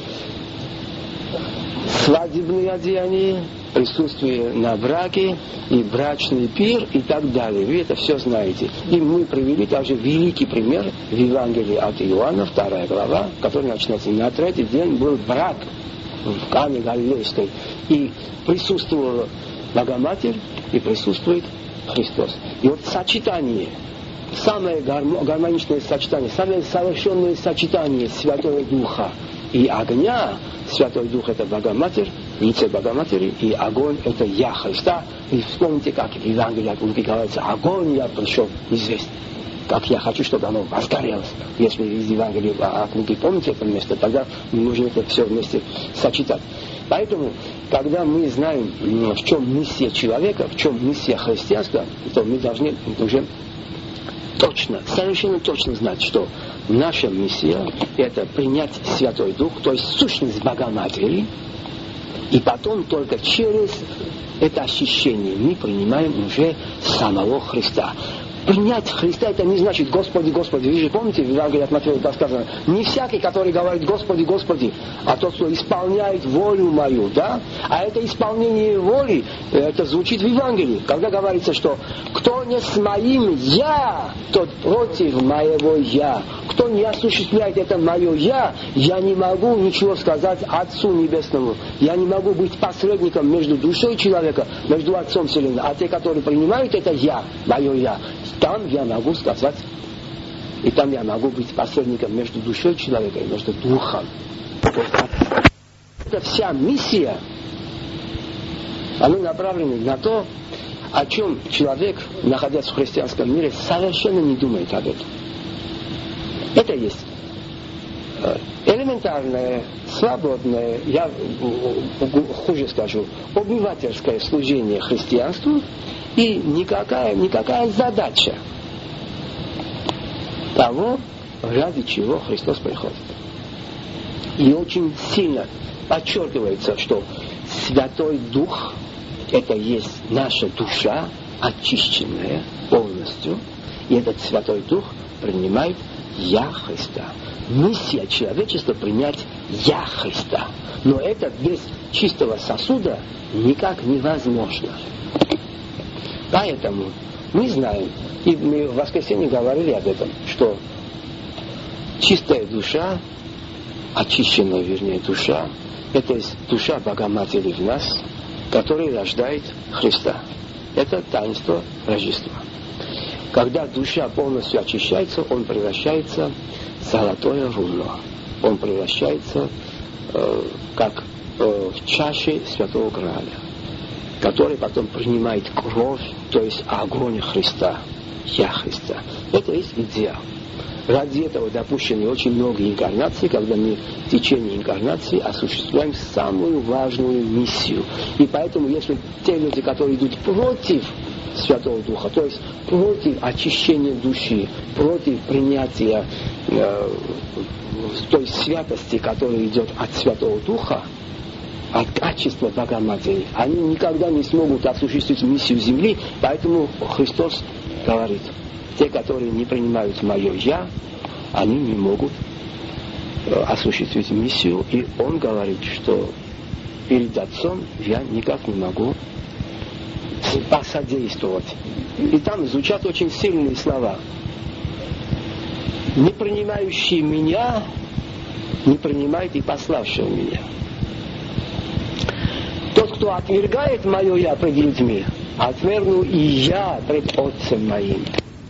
Свадебные одеяния, присутствие на браке и брачный пир и так далее. Вы это все знаете. И мы привели также великий пример в Евангелии от Иоанна, 2 глава, который начинается. На третий день был брак в Кане Галилейской. И присутствовала Богоматерь и присутствует Христос. И вот сочетание, самое гармоничное сочетание, самое совершенное сочетание Святого Духа и огня. Святой Дух это Богоматерь, лице Богоматери, и огонь это Я Христа. И вспомните, как в Евангелии от Луки говорится, огонь я пришел известный. Как я хочу, чтобы оно возгорелось. Если из Евангелия от Луки помните это место, тогда мы можем это все вместе сочетать. Поэтому, когда мы знаем, в чем миссия человека, в чем миссия христианства, то мы должны уже точно, совершенно точно знать, что наша миссия – это принять Святой Дух, то есть сущность Богоматери, и потом только через это ощущение мы принимаем уже самого Христа. Принять Христа это не значит Господи, Господи. Вы же помните, в Евангелии от Матфея так сказано, не всякий, который говорит Господи, Господи, а тот, кто исполняет волю мою, да? А это исполнение воли, это звучит в Евангелии, когда говорится, что кто не с моим я, тот против моего я. Кто не осуществляет это мое я не могу ничего сказать Отцу Небесному. Я не могу быть посредником между душой человека, между Отцом Вселенной. А те, которые принимают это я, мое я, там я могу сказать, и там я могу быть посредником между душой человека и между духом. Это вся миссия, она направлена на то, о чем человек, находясь в христианском мире, совершенно не думает об этом. Это есть элементарное, свободное, я хуже скажу, обывательское служение христианству и никакая задача того, ради чего Христос приходит. И очень сильно подчеркивается, что Святой Дух это есть наша душа, очищенная полностью, и этот Святой Дух принимает Я Христа. Миссия человечества принять «Я Христа». Но это без чистого сосуда никак невозможно. Поэтому мы знаем, и мы в воскресенье говорили об этом, что чистая душа, очищенная, вернее, душа, это душа Богоматери в нас, которая рождает Христа. Это таинство Рождества. Когда душа полностью очищается, он превращается в золотое руно. Он превращается как в чаше Святого Грааля, который потом принимает кровь, то есть огонь Христа, Я Христа. Это есть идеал. Ради этого допущены очень много инкарнаций, когда мы в течение инкарнации осуществляем самую важную миссию. И поэтому, если те люди, которые идут против Святого Духа, то есть против очищения души, против принятия той святости, которая идет от Святого Духа, от качества Богоматери, они никогда не смогут осуществить миссию Земли, поэтому Христос говорит, те, которые не принимают мое «Я», они не могут осуществить миссию, и Он говорит, что перед Отцом я никак не могу посодействовать. И там звучат очень сильные слова. Не принимающий меня, не принимает и пославшего меня. Тот, кто отвергает мое «Я» пред людьми, отвергну и я пред Отцем моим.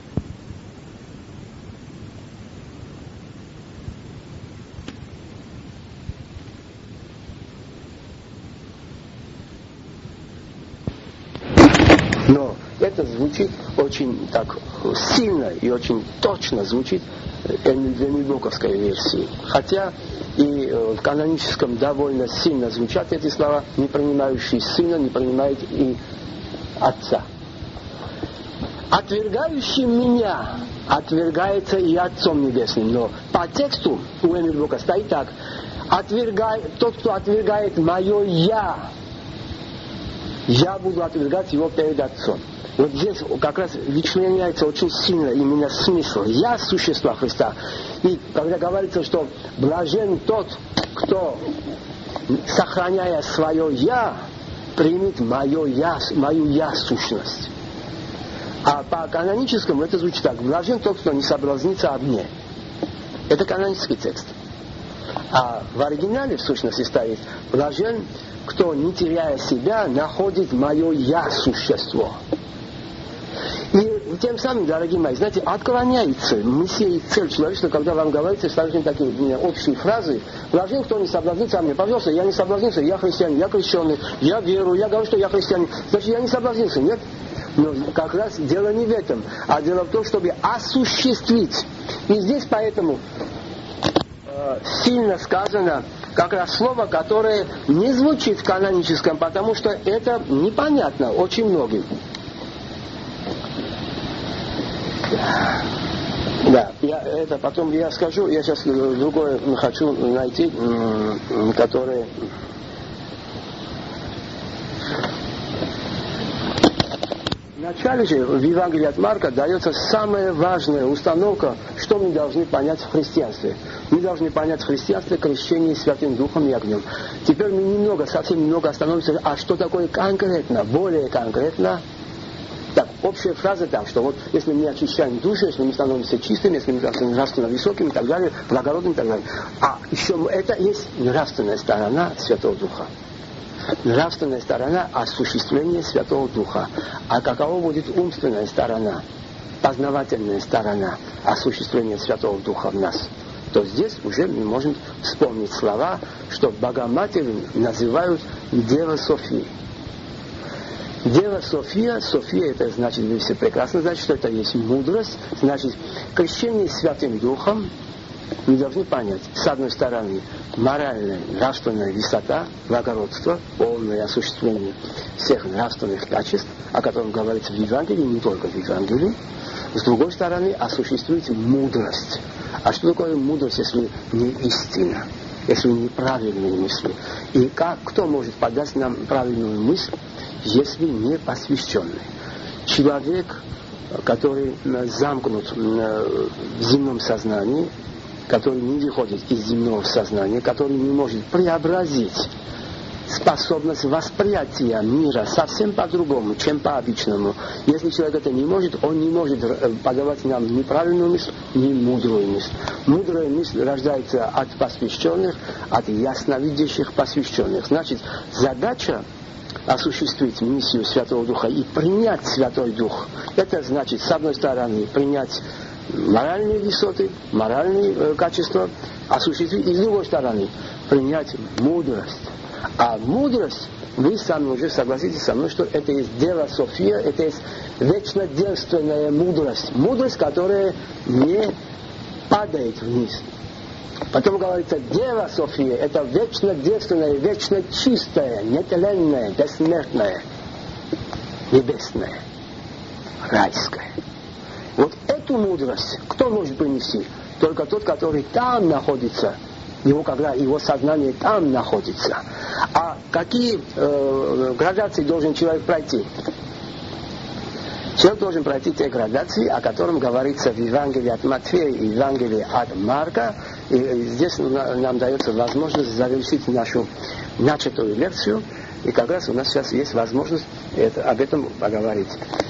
Но это звучит очень так сильно и очень точно звучит в эмильбоковской версии. Хотя и в каноническом довольно сильно звучат эти слова, не принимающий Сына, не принимает и Отца. Отвергающий меня отвергается и Отцом Небесным. Но по тексту у Эмильбока стоит так: тот, кто отвергает мое «Я», я буду отвергать его перед Отцом. Вот здесь как раз вычленяется очень сильно именно смысл «Я» существа Христа. И когда говорится, что блажен тот, кто, сохраняя свое «Я», примет мою «Я» сущность. А по каноническому это звучит так: блажен тот, кто не соблазнится об мне. Это канонический текст. А в оригинале в сущности стоит: блажен, кто, не теряя себя, находит мое «Я» существо. И тем самым, дорогие мои, знаете, отклоняется миссия и цель человечества, когда вам говорится совершенно такие общие фразы. Блажен, кто не соблазнится об мне. Пожалуйста, я не соблазнился, я христианин, я крещеный, я верую, я говорю, что я христианин. Значит, я не соблазнился, нет? Но как раз дело не в этом, а дело в том, чтобы осуществить. И здесь поэтому сильно сказано как раз слово, которое не звучит в каноническом, потому что это непонятно очень многим. Да, я скажу, я сейчас другое хочу найти, которое... Вначале же в Евангелии от Марка дается самая важная установка, что мы должны понять в христианстве. Мы должны понять в христианстве крещение Святым Духом и огнем. Теперь мы совсем немного остановимся, а что такое конкретно, более конкретно. Так, общая фраза там, что вот если мы очищаем душу, если мы становимся чистыми, если мы становимся нравственно высокими и так далее, благородными и так далее. А еще это есть нравственная сторона Святого Духа. Нравственная сторона осуществления Святого Духа. А какова будет умственная сторона, познавательная сторона осуществления Святого Духа в нас? То здесь уже мы можем вспомнить слова, что Богоматерь называют Дева София. Дева София, София это значит, вы все прекрасно знаете, что это есть мудрость, значит, крещение Святым Духом. Мы должны понять, с одной стороны, моральная, нравственная высота, благородство, полное осуществление всех нравственных качеств, о котором говорится в Евангелии, не только в Евангелии. С другой стороны, осуществить мудрость. А что такое мудрость, если не истина, если не правильные мысли? И кто может подать нам правильную мысль, если не посвященный? Человек, который замкнут в земном сознании, который не выходит из земного сознания, который не может преобразить способность восприятия мира совсем по-другому, чем по-обычному. Если человек это не может, он не может подавать нам ни правильную мысль, ни мудрую мысль. Мудрая мысль рождается от посвященных, от ясновидящих посвященных. Значит, задача осуществить миссию Святого Духа и принять Святой Дух. Это значит, с одной стороны, принять моральные высоты, моральные качества, осуществить, и с другой стороны, принять мудрость. А мудрость, вы сами уже согласитесь со мной, что это есть дело София, это есть вечноденственная мудрость. Мудрость, которая не падает вниз. Потом говорится, дело София, это вечноденственное, вечно чистое, нетленное, бессмертное, небесное, райское. Вот эту мудрость кто может принести? Только тот, который там находится, когда его сознание там находится. А какие градации должен человек пройти? Человек должен пройти те градации, о которых говорится в Евангелии от Матфея и Евангелии от Марка. И здесь нам дается возможность завершить нашу начатую лекцию. И как раз у нас сейчас есть возможность об этом поговорить.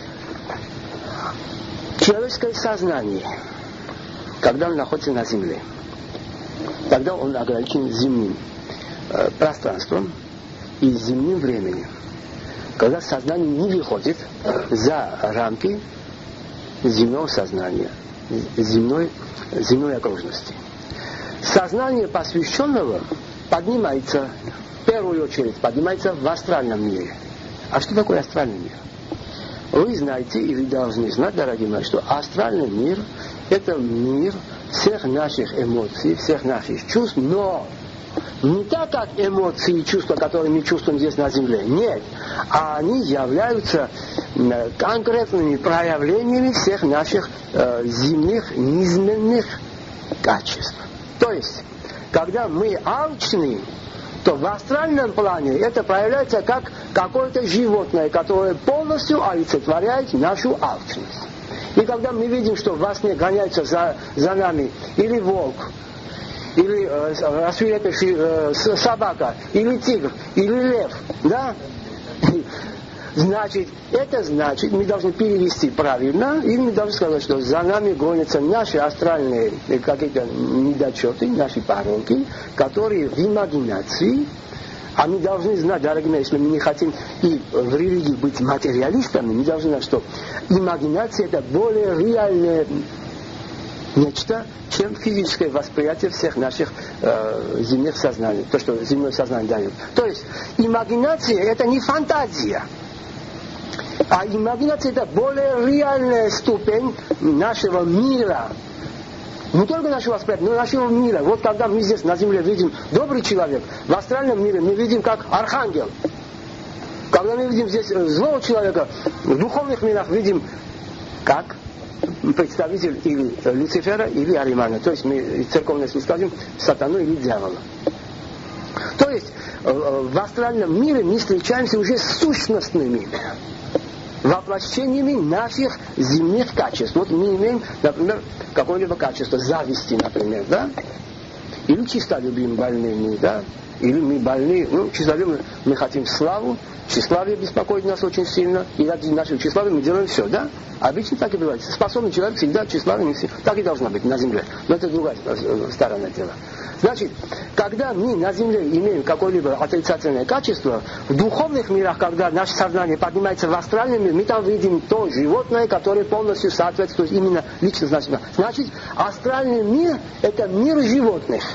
Человеческое сознание, когда он находится на земле, тогда он ограничен земным пространством и земным временем. Когда сознание не выходит за рамки земного сознания, земной окружности. Сознание посвященного поднимается, в первую очередь, поднимается в астральном мире. А что такое астральный мир? Вы знаете, и вы должны знать, дорогие мои, что астральный мир – это мир всех наших эмоций, всех наших чувств, но не так, как эмоции и чувства, которые мы чувствуем здесь на Земле. Нет. А они являются конкретными проявлениями всех наших земных неизменных качеств. То есть, когда мы алчны, то в астральном плане это проявляется как какое-то животное, которое полностью олицетворяет нашу алчность. И когда мы видим, что во сне гоняется за нами или волк, или рассвирепевший собака, или тигр, или лев, да? Значит, мы должны перевести правильно, и мы должны сказать, что за нами гонятся наши астральные какие-то недочеты, наши пороки, которые в имагинации, а мы должны знать, дорогие мои, если мы не хотим и в религии быть материалистами, мы должны знать, что имагинация это более реальное нечто, чем физическое восприятие всех наших земных сознаний, то, что земное сознание дает. То есть, имагинация это не фантазия. А имагинация это более реальная ступень нашего мира. Не только нашего восприятия, но и нашего мира. Вот когда мы здесь на земле видим добрый человек, в астральном мире мы видим как архангел. Когда мы видим здесь злого человека, в духовных мирах видим как представитель или Люцифера, или Аримана. То есть мы церковно скажем сатану или дьявола. То есть в астральном мире мы встречаемся уже с сущностными воплощениями наших земных качеств. Вот мы имеем, например, какое-либо качество зависти, например, да? Или честолюбием больны мы, да? Или мы больны, честолюбием мы хотим славу, тщеславие беспокоит нас очень сильно, и ради нашего тщеславия мы делаем все, да? Обычно так и бывает. Способный человек всегда тщеславие не всегда. Так и должно быть на земле. Но это другая сторона дела. Значит, когда мы на земле имеем какое-либо отрицательное качество, в духовных мирах, когда наше сознание поднимается в астральный мир, мы там видим то животное, которое полностью соответствует именно личности. Значит, астральный мир – это мир животных.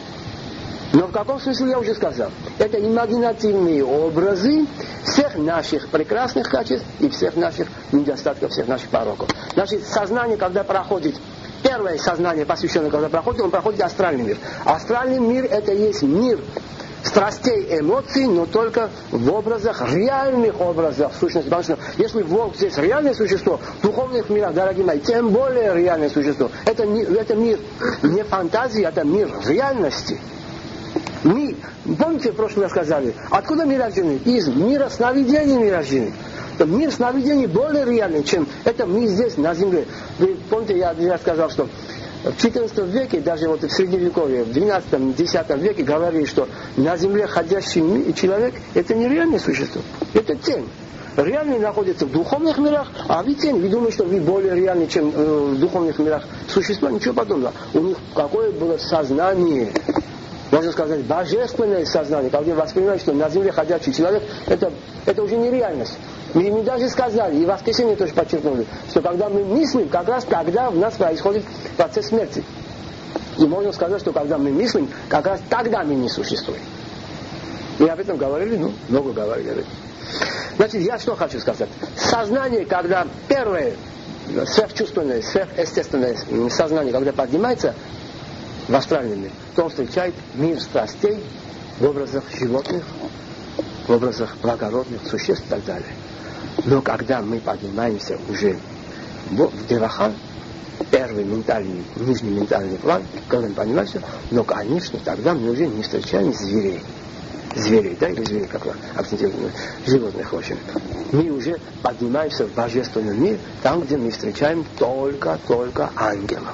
Но в каком смысле я уже сказал? Это имагинативные образы всех наших прекрасных качеств и всех наших недостатков, всех наших пороков. Значит, сознание, когда проходит, первое сознание, посвященное, когда проходит, он проходит астральный мир. Астральный мир это есть мир страстей, эмоций, но только в образах, реальных образах, в сущности. Потому что если волк здесь реальное существо, в духовных мирах, дорогие мои, тем более реальное существо. Это мир не фантазии, это мир реальности. Мы, помните, в прошлый раз сказали, откуда мы рождены? Из мира сновидений мы рождены. Мир сновидений более реальный, чем это мы здесь, на земле. Вы помните, я сказал, что В XIV веке, даже вот в Средневековье, в XII-X веке говорили, что на земле ходящий человек – это не реальное существо, это тень. Реальный находится в духовных мирах, а вы тень, вы думаете, что вы более реальны, чем в духовных мирах существа, ничего подобного. У них какое было сознание, можно сказать, божественное сознание, когда воспринимают, что на земле ходячий человек – это уже не реальность. Мы даже сказали, и в воскресенье тоже подчеркнули, что когда мы мыслим, как раз тогда в нас происходит процесс смерти. И можно сказать, что когда мы мыслим, как раз тогда мы не существуем. Мы об этом говорили, много говорили об этом. Значит, я что хочу сказать. Сознание, когда первое сверхчувственное, сверхъестественное сознание, когда поднимается в астральный мир, то он встречает мир страстей в образах животных, в образах благородных существ и так далее. Но когда мы поднимаемся уже в Девахан, первый ментальный, нижний ментальный план, когда мы поднимаемся, но, конечно, тогда мы уже не встречаем зверей. Зверей, да, или зверей, как акцентировано, животных, в общем. Мы уже поднимаемся в божественный мир, там, где мы встречаем только ангелов.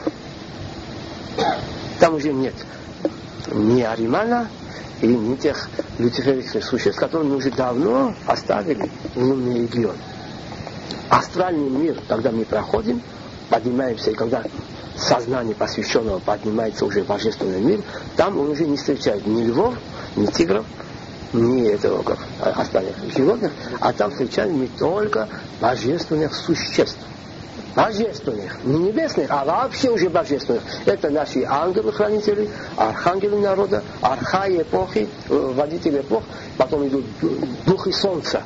Там уже нет ни Аримана, и не тех люциферических существ, которые мы уже давно оставили в лунный регион. Астральный мир, когда мы проходим, поднимаемся, и когда сознание посвященного поднимается уже в божественный мир, там он уже не встречает ни львов, ни тигров, ни этого, как остальных животных, а там встречаем мы только божественных существ. Божественных, не небесных, а вообще уже божественных. Это наши ангелы-хранители, архангелы народа, архаи эпохи, водители эпох, потом идут духи солнца.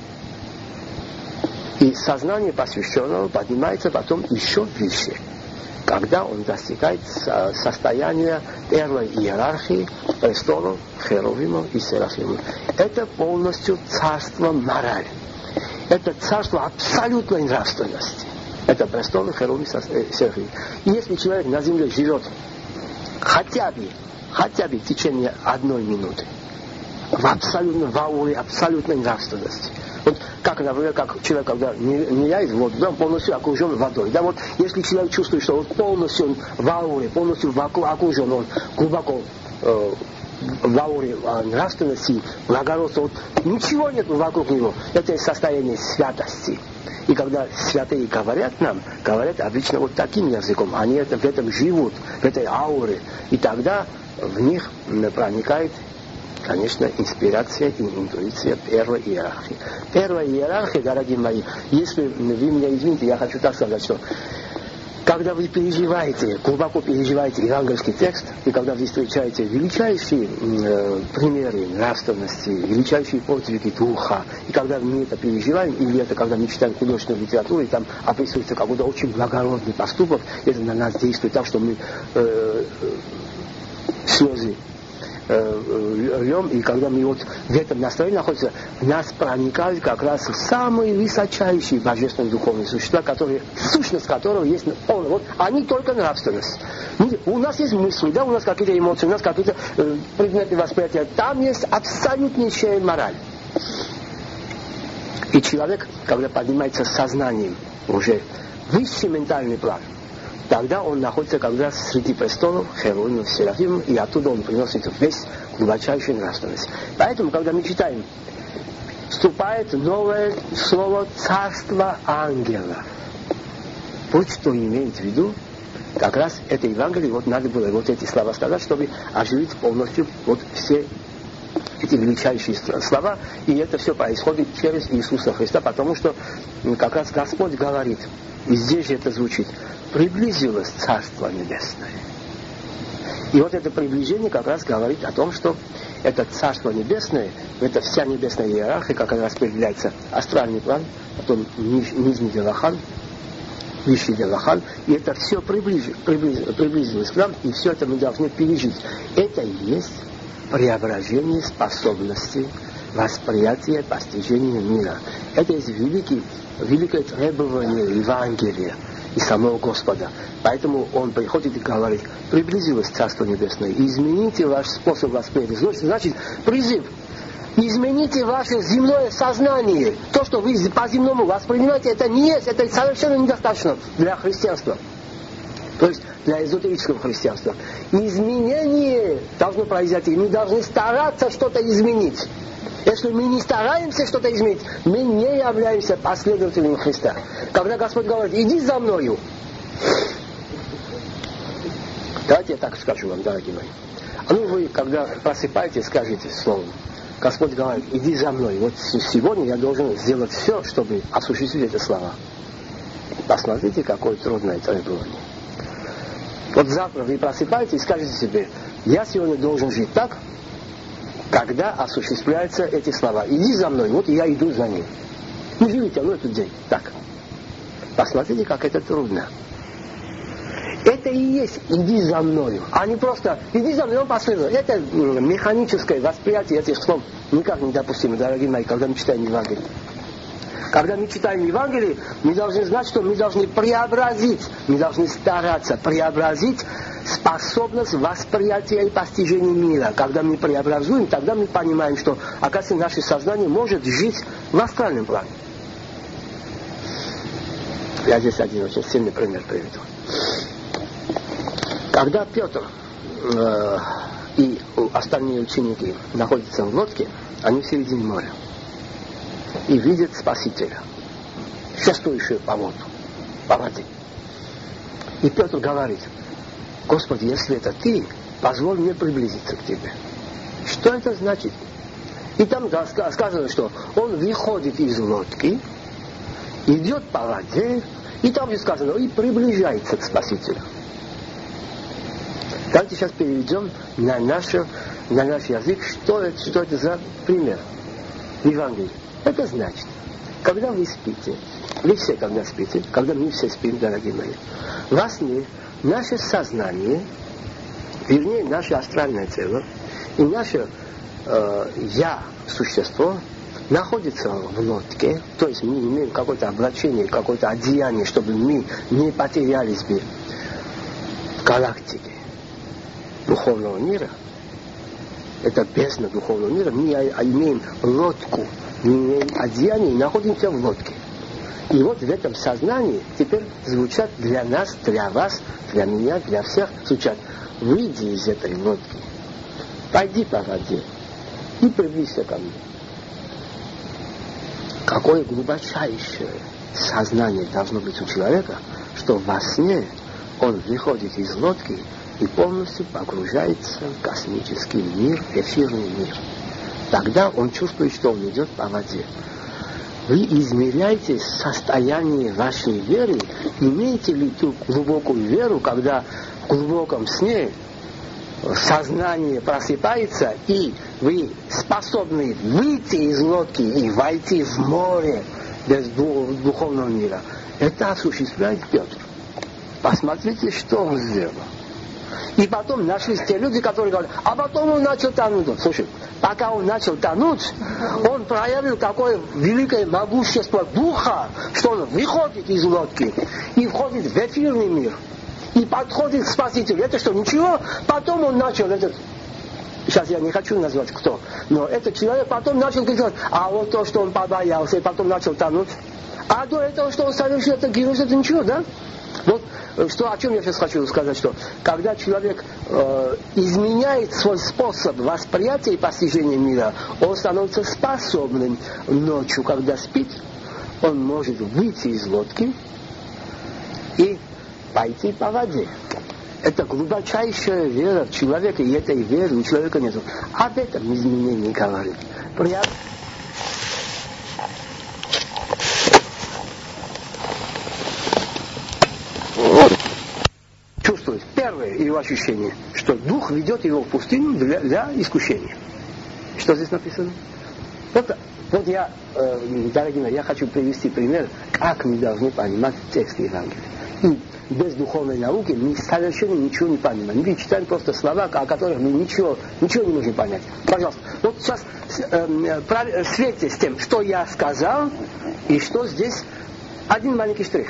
И сознание посвященного поднимается потом еще выше, когда он достигает состояния первой иерархии престолов, херувимов и серафимов. Это полностью царство морали. Это царство абсолютной нравственности. Это престолы, херувим, серафим. И если человек на земле живет хотя бы в течение 1 минуты в ауре абсолютной нравственности. Вот как, например, как человек, когда не яет воду, да, он полностью окружен водой. Да, вот если человек чувствует, что он полностью в ауре, полностью окружен, он глубоко в ауре нравственности, благородства, вот, ничего нет вокруг него. Это состояние святости. И когда святые говорят нам, говорят обычно вот таким языком, они в этом живут, в этой ауре. И тогда в них проникает, конечно, инспирация и интуиция первой иерархии. Первая иерархия, дорогие мои, если вы меня извините, я хочу так сказать, что когда вы переживаете, глубоко переживаете евангельский текст, и когда вы встречаете величайшие примеры нравственности, величайшие подвиги духа, и когда мы это переживаем, или это когда мы читаем художественную литературу, и там описывается какой-то очень благородный поступок, это на нас действует так, что мы слезы льем, и когда мы вот в этом настроении находимся, нас проникают как раз самые высочайшие божественные духовные существа, которые, сущность которого есть полная. Вот они только нравственность. У нас есть мысли, да, у нас какие-то эмоции, у нас какие-то предметы восприятия. Там есть абсолютнейшая мораль. И человек, когда поднимается сознанием уже высший ментальный план, тогда он находится как раз среди престолов, херувимов, серафимов, и оттуда он приносит весь глубочайшую нравственность. Поэтому, когда мы читаем, вступает новое слово «царство ангелов». Вот что имеет в виду, как раз это Евангелие, вот надо было вот эти слова сказать, чтобы оживить полностью вот все эти величайшие слова, и это все происходит через Иисуса Христа, потому что как раз Господь говорит, и здесь же это звучит, приблизилось Царство Небесное. И вот это приближение как раз говорит о том, что это Царство Небесное, это вся небесная иерархия, как она распределяется, астральный план, потом нижний Девахан, высший Девахан, и это все приблизилось к нам, и все это мы должны пережить. Это и есть преображение способностей, восприятия, постижения мира. Это есть великое требование Евангелия и самого Господа. Поэтому Он приходит и говорит, приблизилось Царство Небесное, измените ваш способ восприятия. Значит, призыв, измените ваше земное сознание. То, что вы по-земному воспринимаете, это не есть, это совершенно недостаточно для христианства. То есть, для эзотерического христианства. Изменение должно произойти. Мы должны стараться что-то изменить. Если мы не стараемся что-то изменить, мы не являемся последователями Христа. Когда Господь говорит, иди за мною. Давайте я так скажу вам, дорогие мои. А ну вы, когда просыпаетесь, скажите словом. Господь говорит, иди за мной. Вот сегодня я должен сделать все, чтобы осуществить эти слова. Посмотрите, какое трудное требование. Вот завтра вы просыпаетесь и скажете себе, я сегодня должен жить так, когда осуществляются эти слова. Иди за мной, вот я иду за ним. Не живите этот день так. Посмотрите, как это трудно. Это и есть иди за мною, а не просто иди за мной, он последует. Это механическое восприятие этих слов никак не допустимо, дорогие мои, когда мы читаем Евангелие. Когда мы читаем Евангелие, мы должны знать, что мы должны преобразить, мы должны стараться преобразить способность восприятия и постижения мира. Когда мы преобразуем, тогда мы понимаем, что, оказывается, наше сознание может жить в астральном плане. Я здесь один очень сильный пример приведу. Когда Петр и остальные ученики находятся в лодке, они в середине моря и видят Спасителя, шествующего по воде. И Петр говорит, Господи, если это Ты, позволь мне приблизиться к Тебе. Что это значит? И там сказано, что он выходит из лодки, идет по воде, и там же сказано, и приближается к Спасителю. Давайте сейчас переведем на наш язык, что это за пример в Евангелии. Это значит, когда вы спите, вы все когда спите, когда мы все спим, дорогие мои, во сне наше сознание, вернее, наше астральное тело и наше «я» существо находится в лодке, то есть мы имеем какое-то облачение, какое-то одеяние, чтобы мы не потерялись бы в галактике духовного мира. Это бездна духовного мира. Мы имеем лодку, мы имеем одеяние и находимся в лодке. И вот в этом сознании теперь звучат для нас, для вас, для меня, для всех, звучат: выйди из этой лодки, пойди по воде и приблизься ко мне. Какое глубочайшее сознание должно быть у человека, что во сне он выходит из лодки и полностью погружается в космический мир, эфирный мир. Тогда он чувствует, что он идет по воде. Вы измеряете состояние вашей веры, имеете ли ту глубокую веру, когда в глубоком сне сознание просыпается, и вы способны выйти из лодки и войти в море без духовного мира. Это осуществляет Петр. Посмотрите, что он сделал. И потом нашлись те люди, которые говорят, а потом он начал тонуть. Слушай, пока он начал тонуть, он проявил такое великое могущество духа, что он выходит из лодки и входит в эфирный мир. И подходит к Спасителю. Это что, ничего? Потом он начал этот... Сейчас я не хочу назвать кто. Но этот человек потом начал говорить, а вот то, что он побоялся, и потом начал тонуть. А до этого, что он совершил это герой, это ничего, да? Вот что, о чем я сейчас хочу сказать, что когда человек изменяет свой способ восприятия и постижения мира, он становится способным ночью, когда спит, он может выйти из лодки и пойти по воде. Это глубочайшая вера в человека, и этой веры у человека нет. Об этом изменении говорит. Чувствует первое его ощущение, что дух ведет его в пустыню для искушения. Что здесь написано? Вот я, дорогие мои, я хочу привести пример, как мы должны понимать текст Евангелия. И без духовной науки мы совершенно ничего не понимаем. Мы читаем просто слова, о которых мы ничего не можем понять. Пожалуйста, вот сейчас сверьте с тем, что я сказал, и что здесь один маленький штрих.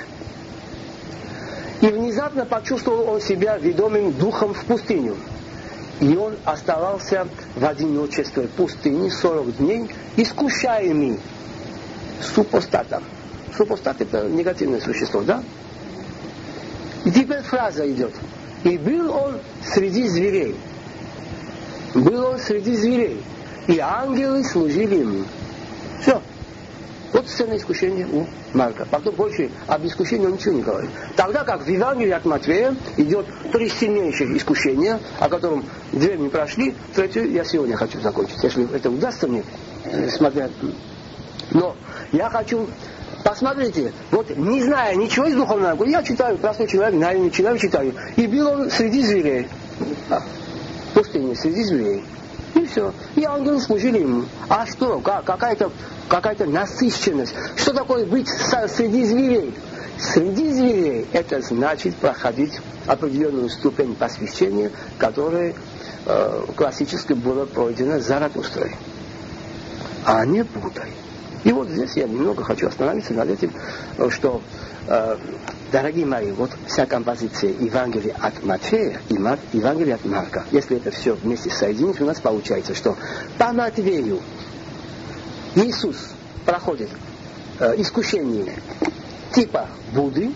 И внезапно почувствовал он себя ведомым духом в пустыню. И он оставался в одиночестве в пустыне 40 дней, искушаемый супостатом. Супостат — это негативное существо, да? И теперь фраза идет. И был он среди зверей. Был он среди зверей. И ангелы служили ему. Все. Вот сцена искушения у Марка. Потом больше об искушении он ничего не говорит. Тогда как в Евангелии от Матфея идет 3 сильнейших искушения, о котором 2 не прошли, 3 я сегодня хочу закончить, если это удастся мне, смотря. Но я хочу, посмотрите, вот не зная ничего из духовного, я читаю, простой человек, наивный человек читаю, и был он среди зверей. В пустыне, среди зверей. И все. И ангелы служили ему. А что? Какая-то насыщенность. Что такое быть среди зверей? Среди зверей это значит проходить определенную ступень посвящения, которая классически была пройдена Заратустрой, а не Буддой. И вот здесь я немного хочу остановиться над этим, что, дорогие мои, вот вся композиция Евангелия от Матфея и Евангелия от Марка, если это все вместе соединить, у нас получается, что по Матвею Иисус проходит искушение типа Будды,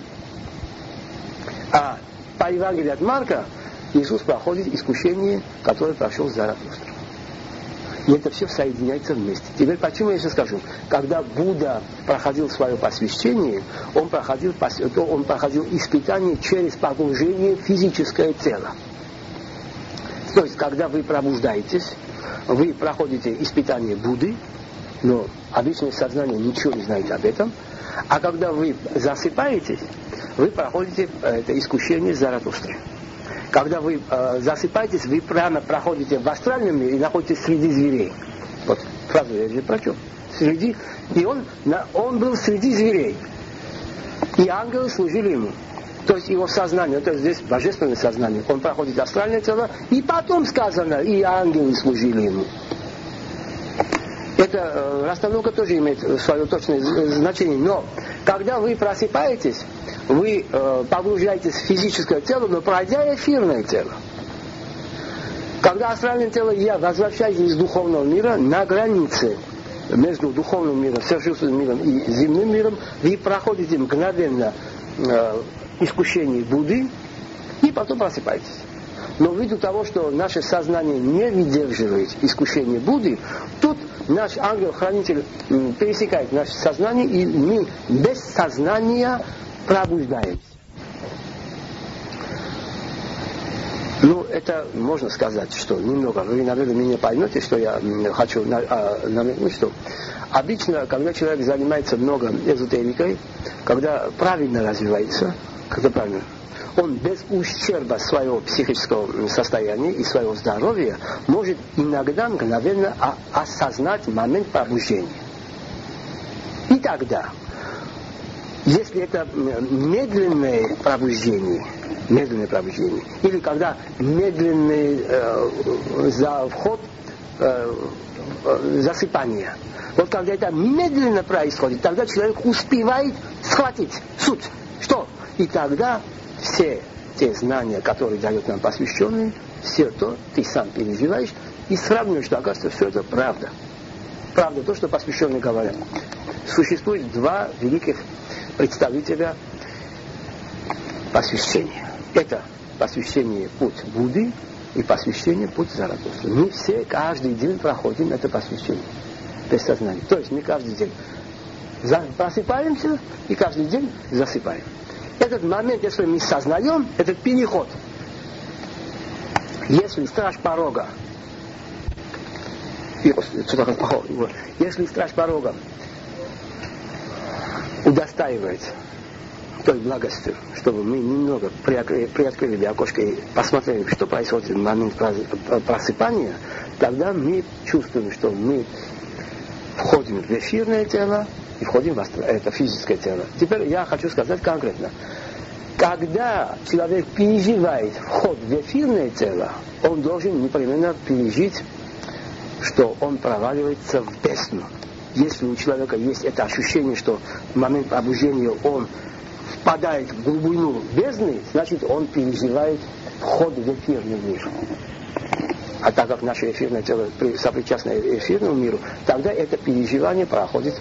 а по Евангелию от Марка Иисус проходит искушение, которое прошел Заратустра. И это все соединяется вместе. Теперь почему я сейчас скажу? Когда Будда проходил свое посвящение, он проходил испытание через погружение в физическое тело. То есть, когда вы пробуждаетесь, вы проходите испытание Будды, но обычное сознание ничего не знает об этом. А когда вы засыпаетесь, вы проходите это искушение Заратустры. Когда вы засыпаетесь, вы прямо проходите в астральном мире и находитесь среди зверей. Вот фразу я здесь прочел. Среди, и он был среди зверей. И ангелы служили ему. То есть его сознание, то есть здесь божественное сознание, он проходит астральное тело, и потом сказано, и ангелы служили ему. Эта расстановка тоже имеет свое точное значение. Но когда вы просыпаетесь, вы погружаетесь в физическое тело, но пройдя эфирное тело. Когда астральное тело я возвращаюсь из духовного мира на границе между духовным миром, сверхчувственным миром и земным миром, вы проходите мгновенно искушение Будды и потом просыпаетесь. Но ввиду того, что наше сознание не выдерживает искушение Будды, тут наш ангел-хранитель пересекает наше сознание, и мы без сознания пробуждаемся. Ну, это можно сказать, что немного, вы, наверное, меня поймете, что я хочу намекнуть, что обычно, когда человек занимается много эзотерикой, когда правильно развивается, он без ущерба своего психического состояния и своего здоровья может иногда мгновенно осознать момент пробуждения. И тогда, если это медленное пробуждение, или когда медленный вход засыпания, вот когда это медленно происходит, тогда человек успевает схватить суть. Что? И тогда все те знания, которые дают нам посвященные, все то ты сам переживаешь и сравниваешь, что, оказывается, все это правда. Правда, то, что посвященные говорят. Существует 2 великих представителя посвящения. Это посвящение путь Будды и посвящение путь Заратустры. Мы все каждый день проходим это посвящение без сознания. То есть мы каждый день просыпаемся и каждый день засыпаем. Этот момент, если мы сознаем, этот переход, если страж порога, если страж порога удостаивает той благостью, чтобы мы немного приоткрыли окошко и посмотрели, что происходит в момент просыпания, тогда мы чувствуем, что мы входим в эфирное тело и входим в это физическое тело. Теперь я хочу сказать конкретно. Когда человек переживает вход в эфирное тело, он должен непременно пережить, что он проваливается в бездну. Если у человека есть это ощущение, что в момент пробуждения он впадает в глубину бездны, значит он переживает вход в эфирный мир. А так как наше эфирное тело сопричастно эфирному миру, тогда это переживание проходит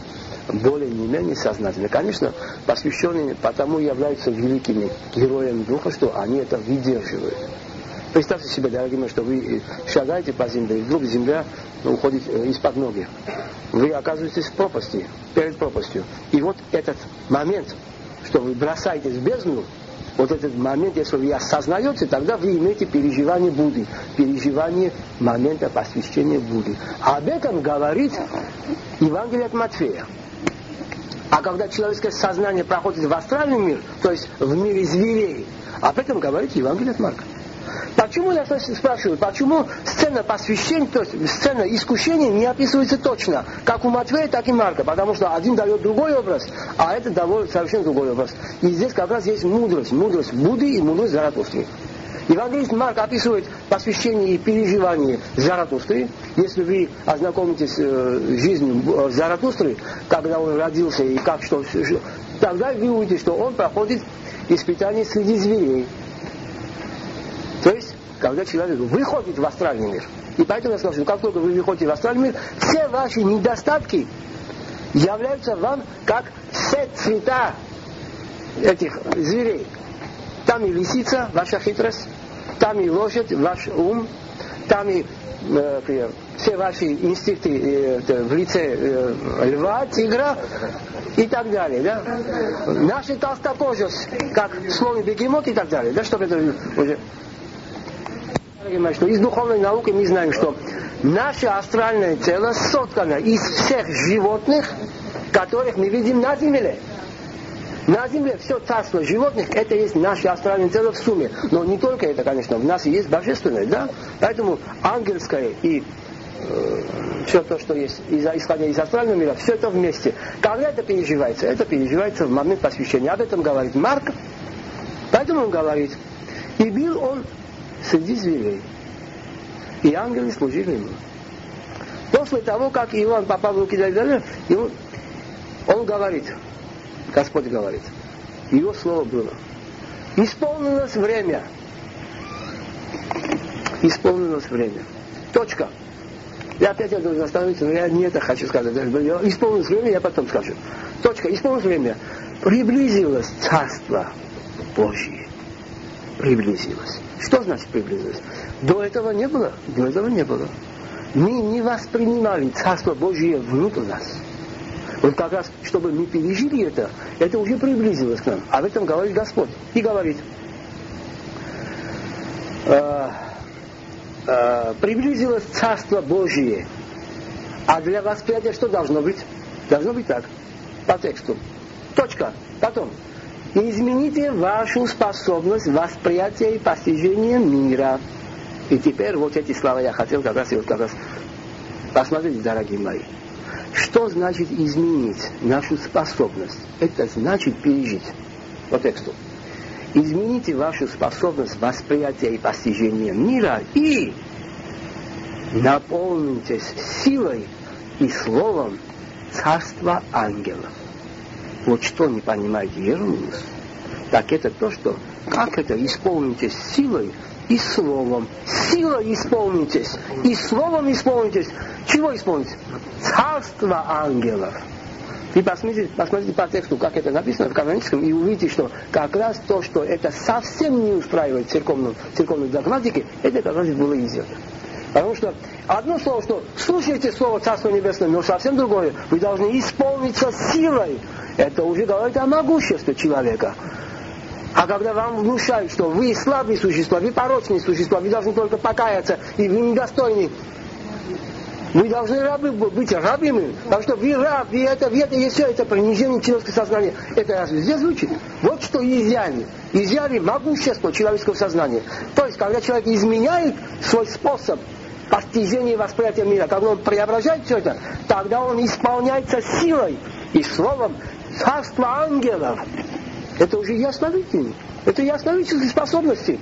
более не менее сознательно. Конечно, посвященные потому являются великими героями духа, что они это выдерживают. Представьте себе, дорогие мои, что вы шагаете по земле, и вдруг земля уходит из-под ноги. Вы оказываетесь в пропасти, перед пропастью. И вот этот момент, что вы бросаетесь в бездну, вот этот момент, если вы осознаете, тогда вы имеете переживание Будды, переживание момента посвящения Будды. Об этом говорит Евангелие от Матфея. А когда человеческое сознание проходит в астральный мир, то есть в мире зверей, об этом говорит Евангелие от Марка. Почему, я спрашиваю, почему сцена посвящения, то есть сцена искушения не описывается точно, как у Матфея, так и Марка, потому что один дает другой образ, а этот дает совершенно другой образ. И здесь как раз есть мудрость Будды и мудрость Заратустры. Евангелист Марк описывает посвящение и переживание Заратустры. Если вы ознакомитесь с жизнью Заратустры, когда он родился и как что, тогда вы увидите, что он проходит испытание среди зверей. То есть, когда человек выходит в астральный мир, и поэтому я скажу, как только вы выходите в астральный мир, все ваши недостатки являются вам как все цвета этих зверей. Там и лисица, ваша хитрость, там и лошадь, ваш ум, там и все ваши инстинкты в лице льва, тигра и так далее. Да? Наши толстокожие, как слон и бегемот и так далее. Да, чтобы это уже... Что из духовной науки мы знаем, что наше астральное тело соткано из всех животных, которых мы видим на Земле. На Земле все царство животных, это есть наше астральное тело в сумме. Но не только это, конечно, в нас есть божественное, да? Поэтому ангельское и все то, что есть, исходя из астрального мира, все это вместе. Когда это переживается? Это переживается в момент посвящения. Об этом говорит Марк. Поэтому он говорит, и был он среди зверей. И ангелы служили ему. После того, как Иоанн попал в руки Давида, он говорит, Господь говорит, его слово было. Исполнилось время. Исполнилось время. Точка. Я опять должен остановиться, но я не это хочу сказать. Исполнилось время, я потом скажу. Точка. Исполнилось время. Приблизилось Царство Божье. Приблизилось. Что значит приблизилось? До этого не было. До этого не было. Мы не воспринимали Царство Божье внутрь нас. Вот как раз, чтобы мы пережили это уже приблизилось к нам. Об этом говорит Господь. И говорит, приблизилось Царство Божие. А для восприятия что должно быть? Должно быть так. По тексту. Точка. Потом. Измените вашу способность восприятия и постижения мира. И теперь вот эти слова я хотел как раз посмотрите, дорогие мои. Что значит изменить нашу способность? Это значит пережить. По тексту. Измените вашу способность восприятия и постижения мира и наполнитесь силой и словом Царства ангелов. Вот что не понимаете, Иеромимус, так это то, что как это исполнитесь силой и словом. Силой исполнитесь и словом исполнитесь. Чего исполнитесь? Царство ангелов. И посмотрите по тексту, как это написано в каноническом, и увидите, что как раз то, что это совсем не устраивает церковной догматики, это как раз было изъято. Потому что одно слово, что слушайте слово Царство Небесное, но совсем другое. Вы должны исполниться силой. Это уже говорит о могуществе человека. А когда вам внушают, что вы слабые существа, вы порочные существа, вы должны только покаяться, и вы недостойны, вы должны быть рабами, потому что вы раб, и это есть все, это принижение человеческого сознания. Это разве здесь звучит? Вот что изъяли. Изъяли могущество человеческого сознания. То есть, когда человек изменяет свой способ постижения и восприятия мира, когда он преображает все это, тогда он исполняется силой и словом Царства ангелов. Это уже ясновидение. Это ясновидческие способности.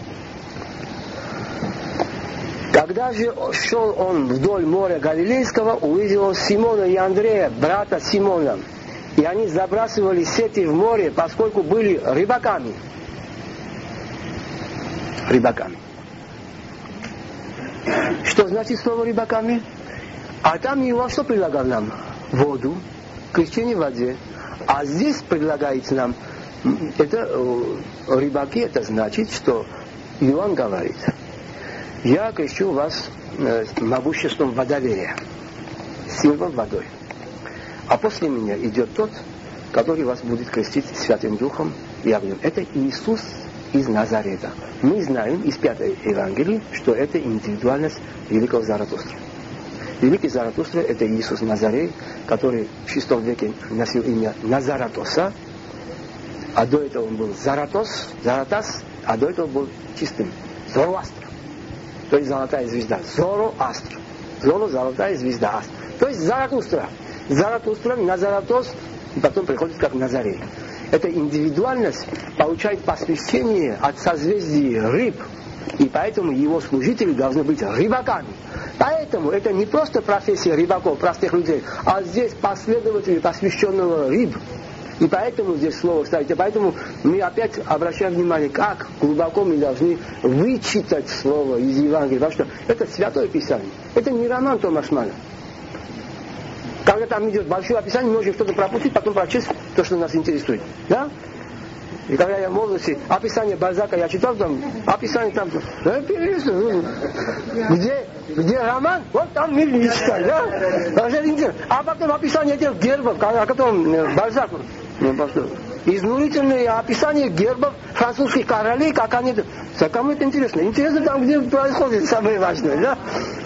Когда же шел он вдоль моря Галилейского, увидел он Симона и Андрея, брата Симона. И они забрасывали сети в море, поскольку были рыбаками. Рыбаками. Что значит слово рыбаками? А там Иоанн что предлагал нам? Воду. крещение в воде. А здесь предлагается нам, это рыбаки, это значит, что Иоанн говорит: я крещу вас могуществом водоверия, символ водой. А после меня идет тот, который вас будет крестить Святым Духом и огнем. Это Иисус из Назарета. Мы знаем из 5-й Евангелии, что это индивидуальность великого Заратустра. Великий Заратустра — это Иисус Назарей, который в VI веке носил имя Назаратоса, а до этого он был Заратас, а до этого был чистым Зороастр. То есть золотая звезда. Зороастр. Золотая звезда. Астр. То есть Заратустра. Заратустра, Назаратос, и потом приходит как Назарей. Эта индивидуальность получает посвящение от созвездий рыб, и поэтому его служители должны быть рыбаками. Поэтому это не просто профессия рыбаков, простых людей, а здесь последователи посвященного рыб. И поэтому здесь слово ставить. И поэтому мы опять обращаем внимание, как глубоко мы должны вычитать слово из Евангелия. Потому что это Святое Писание. Это не роман Томаса Манна. Когда там идет большое описание, может кто-то пропустить, потом прочесть то, что нас интересует. Да? И когда я в молодости, описание Бальзака я читал, там, описание там, где роман, вот там мир не читали, да? А потом описание этих гербов, о котором Бальзак, изнурительные описания гербов французских королей, как они, кому это интересно? Интересно там, где происходит самое важное, да?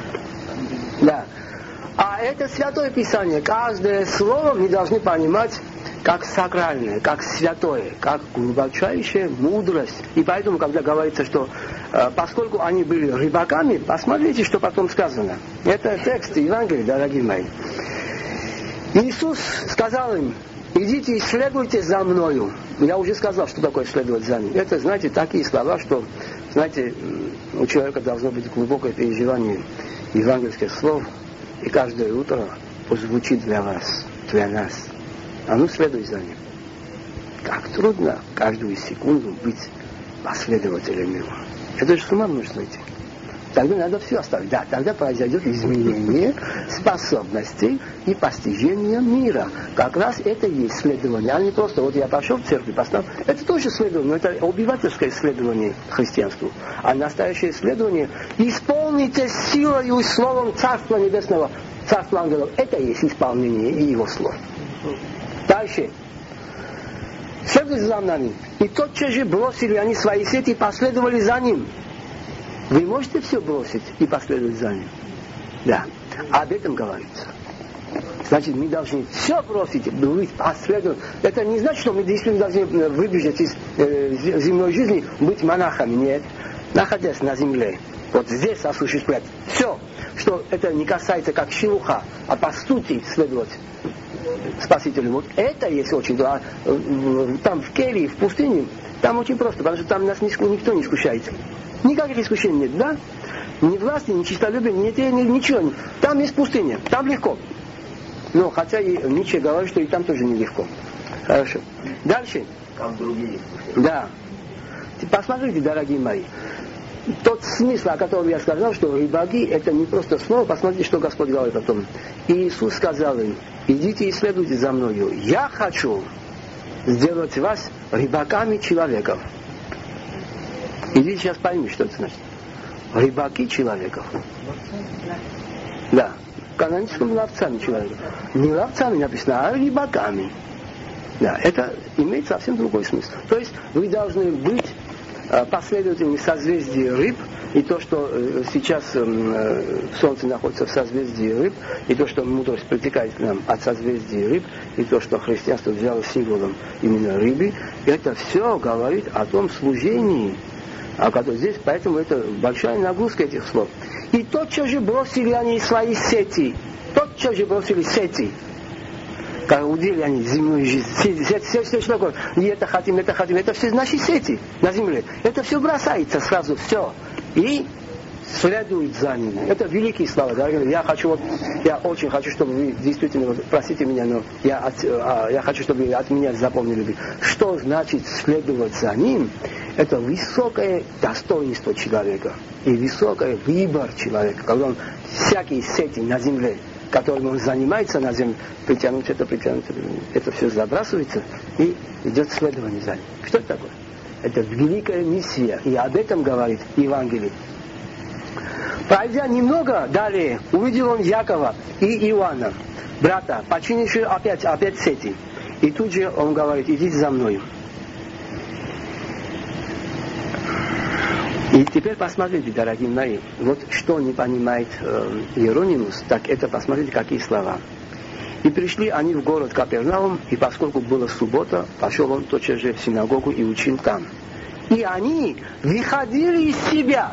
Да. А это Святое Писание. Каждое слово мы должны понимать как сакральное, как святое, как глубочайшая мудрость. И поэтому, когда говорится, что поскольку они были рыбаками, посмотрите, что потом сказано. Это текст Евангелия, дорогие мои. Иисус сказал им: идите и следуйте за мною. Я уже сказал, что такое следовать за ним. Это, знаете, такие слова, что, знаете, у человека должно быть глубокое переживание евангельских слов. И каждое утро звучит для вас, для нас. А ну следуй за ним. Как трудно каждую секунду быть последователем его. Это же с ума нужно сойти. Тогда надо все оставить. Да, тогда произойдет изменение способностей и постижения мира. Как раз это и есть следование. А не просто, вот я пошел в церковь, поставил. Это тоже следование, но это обывательское следование христианству. А настоящее следование — исполните силою и словом Царства Небесного, Царства ангелов. Это и есть исполнение и его слов. Дальше. Следуйте за нами. И тотчас же бросили они свои сети и последовали за ним. Вы можете все бросить и последовать за ним? Да. Об этом говорится. Значит, мы должны все бросить, быть последовательными. Это не значит, что мы действительно должны выбежать из земной жизни, быть монахами. Нет. Находясь на земле, вот здесь осуществлять все, что это не касается как шелуха, а по сути следовать Спасителю. Вот это есть очень... Там в Келии, в пустыне, там очень просто, потому что там нас никто не искушает. Никаких искушений нет, да? Ни власти, ни честолюбия, ничего. Там есть пустыня, там легко. Но хотя и Ницше говорит, что и там тоже нелегко. Хорошо. Дальше. Там другие. Да. Посмотрите, дорогие мои. Тот смысл, о котором я сказал, что рыбаки — это не просто слово. Посмотрите, что Господь говорит о том. Иисус сказал им: идите и следуйте за мною. Я хочу сделать вас рыбаками человеков. Идите сейчас пойми, что это значит. Рыбаки человеков. Да. В каноническом ловцами человека. Не ловцами написано, а рыбаками. Да, это имеет совсем другой смысл. То есть вы должны быть последовательными созвездий рыб, и то, что сейчас Солнце находится в созвездии рыб, и то, что мудрость протекает к нам от созвездий рыб, и то, что христианство взяло символом именно рыбы, это все говорит о том служении, а который здесь, поэтому это большая нагрузка этих слов. И тотчас же бросили они свои сети. Тотчас же бросили сети. Как удели они земную жизнь. Все что такое. И это хотим. Это все наши сети на земле. Это все бросается сразу, все. И следует за ними. Это великие слова. Дорогие. Я очень хочу, чтобы вы действительно, простите меня, но я хочу, чтобы вы от меня запомнили. Что значит следовать за ним? Это высокое достоинство человека и высокий выбор человека, когда он всякие сети на земле которым он занимается на земле, притянуть, это все забрасывается и идет следование за ним. Что это такое? Это великая миссия, и об этом говорит Евангелие. Пройдя немного далее, увидел он Якова и Иоанна, брата, починившие опять сети. И тут же он говорит: идите за мной. И теперь посмотрите, дорогие мои, вот что не понимает Иеронимус, так это посмотрите, какие слова. И пришли они в город Капернаум, и поскольку была суббота, пошел он тотчас же в синагогу и учил там. И они выходили из себя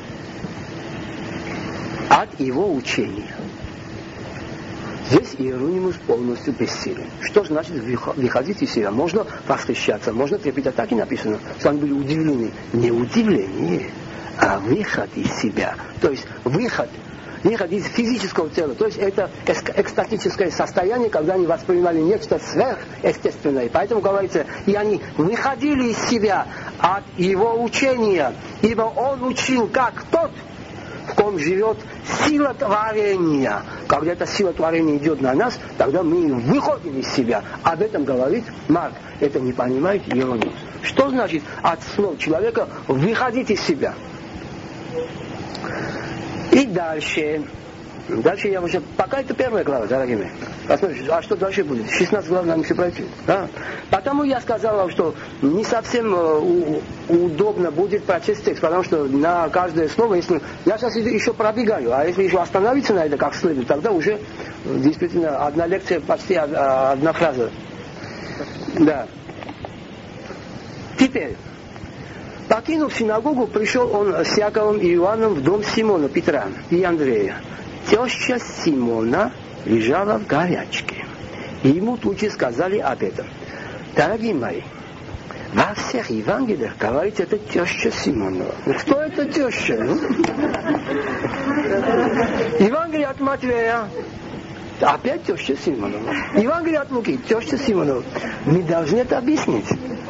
от его учения. Здесь Иеронимус полностью бессилен. Что значит выходить из себя? Можно восхищаться, можно трепетать. Так и написано, что они были удивлены. Не удивление, а выход из себя. То есть выход из физического тела. То есть это экстатическое состояние, когда они воспринимали нечто сверхъестественное. Поэтому говорится, и они выходили из себя от его учения, ибо он учил, как тот, в ком живет сила творения. Когда эта сила творения идет на нас, тогда мы выходим из себя. Об этом говорит Марк. Это не понимает Иеронимус. Что значит от слов человека выходить из себя? И дальше я уже... Пока это первая глава, дорогие мои. Посмотрите, а что дальше будет? 16 глав нам еще пройти. Да? Потому я сказал вам, что не совсем удобно будет прочесть текст, потому что на каждое слово, если... Я сейчас еще пробегаю, а если еще остановиться на это как следует, тогда уже действительно одна лекция, почти одна фраза. Да. Теперь... Покинув синагогу, пришел он с Яковом и Иоанном в дом Симона, Петра и Андрея. Теща Симона лежала в горячке. И ему тут же сказали об этом. Дорогие мои, во всех Евангелиях говорится, это теща Симонова. Кто это теща? Евангелие от Матвея. Опять теща Симонова. Евангелие от Луки, теща Симонова. Мы должны это объяснить.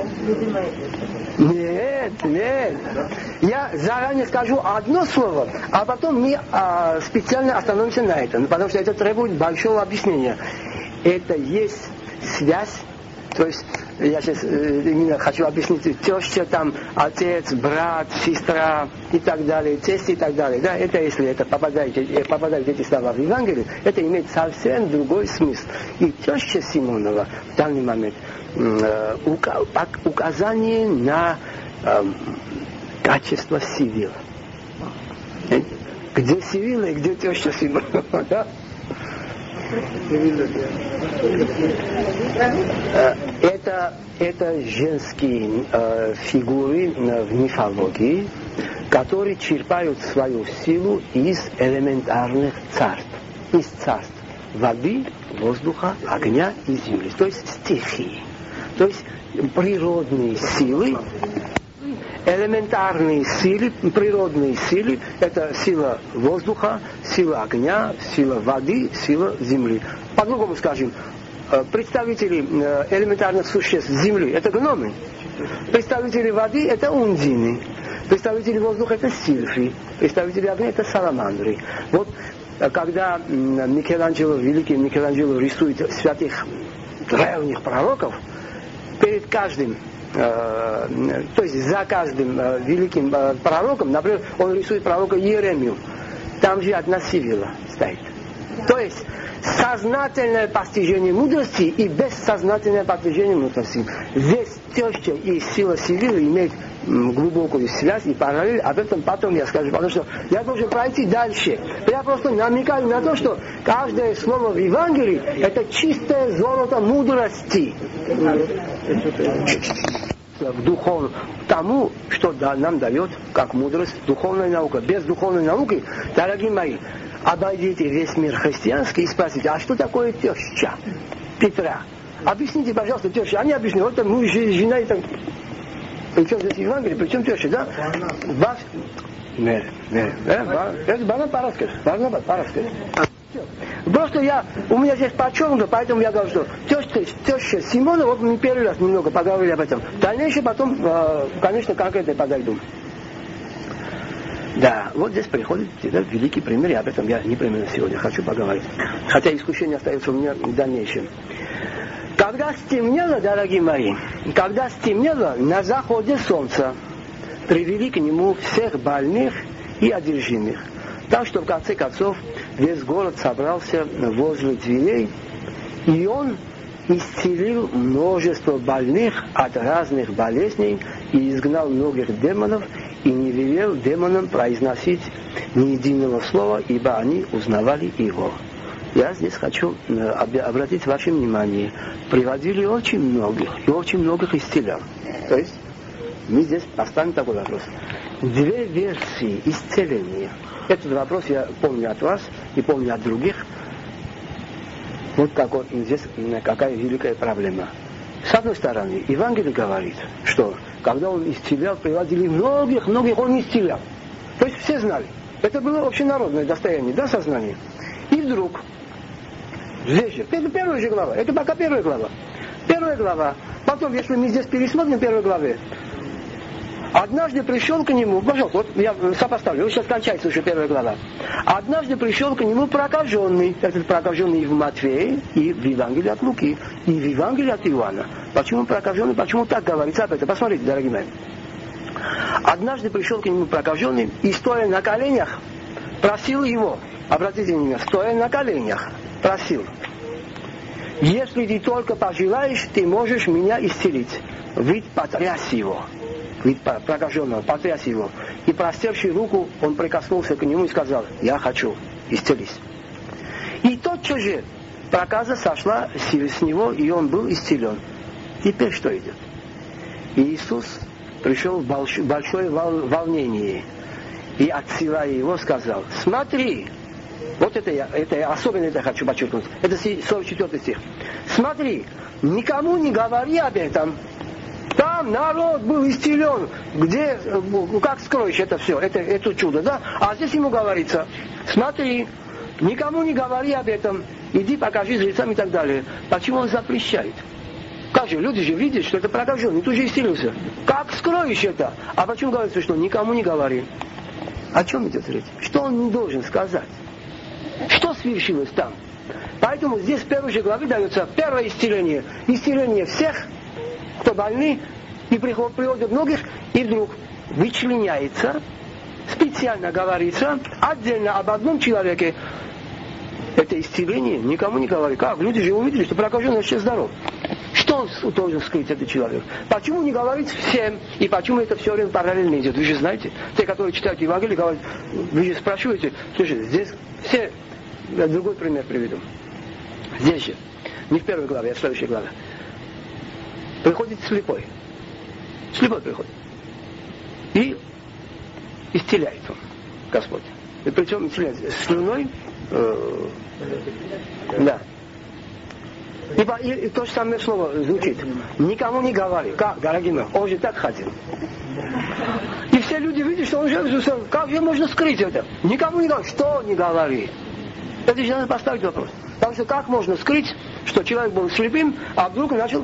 Нет. Я заранее скажу одно слово, а потом мы специально остановимся на этом, потому что это требует большого объяснения. Это есть связь, то есть я сейчас именно хочу объяснить, теща, там, отец, брат, сестра и так далее, тесть и так далее. Да, это если это попадают эти слова в Евангелие, это имеет совсем другой смысл. И теща Симонова в данный момент указание на качество Сивила. Где Сивила и где теща Симонова? Да? Это женские фигуры в мифологии, которые черпают свою силу из элементарных царств. Из царств воды, воздуха, огня и земли. То есть стихии. То есть природные силы, элементарные силы, природные силы, это сила воздуха, сила огня, сила воды, сила земли. По-другому скажем, представители элементарных существ земли – это гномы. Представители воды – это ундины. Представители воздуха – это сильфи. Представители огня – это саламандры. Вот когда великий Микеланджело рисует святых древних пророков, перед каждым, то есть за каждым великим пророком, например, он рисует пророка Иеремию, там же одна Сивила стоит. То есть сознательное постижение мудрости и бессознательное постижение мудрости. Здесь теща и сила Сивилы имеют глубокую связь и параллель. Об этом потом я скажу, потому что я должен пройти дальше. Я просто намекаю на то, что каждое слово в Евангелии – это чистое золото мудрости. Тому, что нам дает как мудрость духовная наука. Без духовной науки, дорогие мои, обойдите весь мир христианский и спросите, а что такое теща Петра? Объясните, пожалуйста, теща. Они объясняют, вот муж, жена и так. Причем здесь Евангелие, причем теща, да? Это банан параскер. Просто у меня здесь подчеркнуто, поэтому я говорю, что теща Симона, вот мы первый раз немного поговорили об этом. Дальнейшее потом, конечно, конкретно подойду. Да, вот здесь приходит великий пример, и об этом я непременно сегодня хочу поговорить. Хотя искушение остается у меня в дальнейшем. Когда стемнело, дорогие мои, когда стемнело, на заходе солнца привели к нему всех больных и одержимых. Так что в конце концов весь город собрался возле дверей, и он исцелил множество больных от разных болезней и изгнал многих демонов, и не велел демонам произносить ни единого слова, ибо они узнавали его. Я здесь хочу обратить ваше внимание. Приводили очень многих, и очень многих исцелял. То есть мы здесь поставим такой вопрос. Две версии исцеления. Этот вопрос я помню от вас и помню от других. Вот здесь какая великая проблема. С одной стороны, Евангелие говорит, что когда он исцелял, приводили многих, он исцелял. То есть все знали. Это было общенародное достояние, да, сознание. И вдруг, здесь же, это первая же глава, это пока первая глава. Первая глава. Потом, если мы здесь пересмотрим первую главу, однажды пришел к нему, пожалуйста, вот я сопоставлю, вот сейчас кончается уже первая глава. Однажды пришел к нему прокаженный, этот прокаженный и в Матфея, и в Евангелии от Луки, и в Евангелии от Иоанна. Почему прокаженный, почему так говорится об этом? Посмотрите, дорогие мои. Однажды пришел к нему прокаженный и, стоя на коленях, просил его, обратите внимание, стоя на коленях, просил: если ты только пожелаешь, ты можешь меня исцелить. Вид потряс его. Вид прокаженного потряс его. И, простерши руку, он прикоснулся к нему и сказал: я хочу, исцелись. И тотчас же проказа сошла с него, и он был исцелен. Теперь что идет? Иисус пришел в большое волнение, и, отсылая его, сказал: смотри, вот это я особенно это хочу подчеркнуть, это 44 стих. Смотри, никому не говори об этом. Там народ был исцелен. Где, как скроешь это все, это чудо, да? А здесь ему говорится: смотри, никому не говори об этом, иди покажи жрецам и так далее. Почему он запрещает? Как же, люди же видят, что это прокаженный, тут же исцелился. Как скроешь это? А почему говорится, что никому не говори? О чем идет речь? Что он не должен сказать? Что свершилось там? Поэтому здесь в первой же главе дается первое исцеление. Исцеление всех, кто больны, и приводят многих, и вдруг вычленяется, специально говорится, отдельно об одном человеке. Это исцеление никому не говорит. Как? Люди же увидели, что прокаженный вообще здоров. Что он должен скрыть, этот человек? Почему не говорить всем? И почему это все время параллельно идет? Вы же знаете, те, которые читают Евангелие, говорят, вы же спрашиваете, слушай, здесь все... Я другой пример приведу. Здесь же, не в первой главе, а в следующей главе. Приходит слепой. Слепой приходит. И исцеляет он, Господь. И причем исцеляет слюной, да. И то же самое слово звучит. Никому не говори. Как, дорогие мои, он же так ходил. И все люди видят, что он же, как же можно скрыть это? Никому не говори. Что не говори? Это же надо поставить вопрос. Потому что как можно скрыть, что человек был слепым, а вдруг начал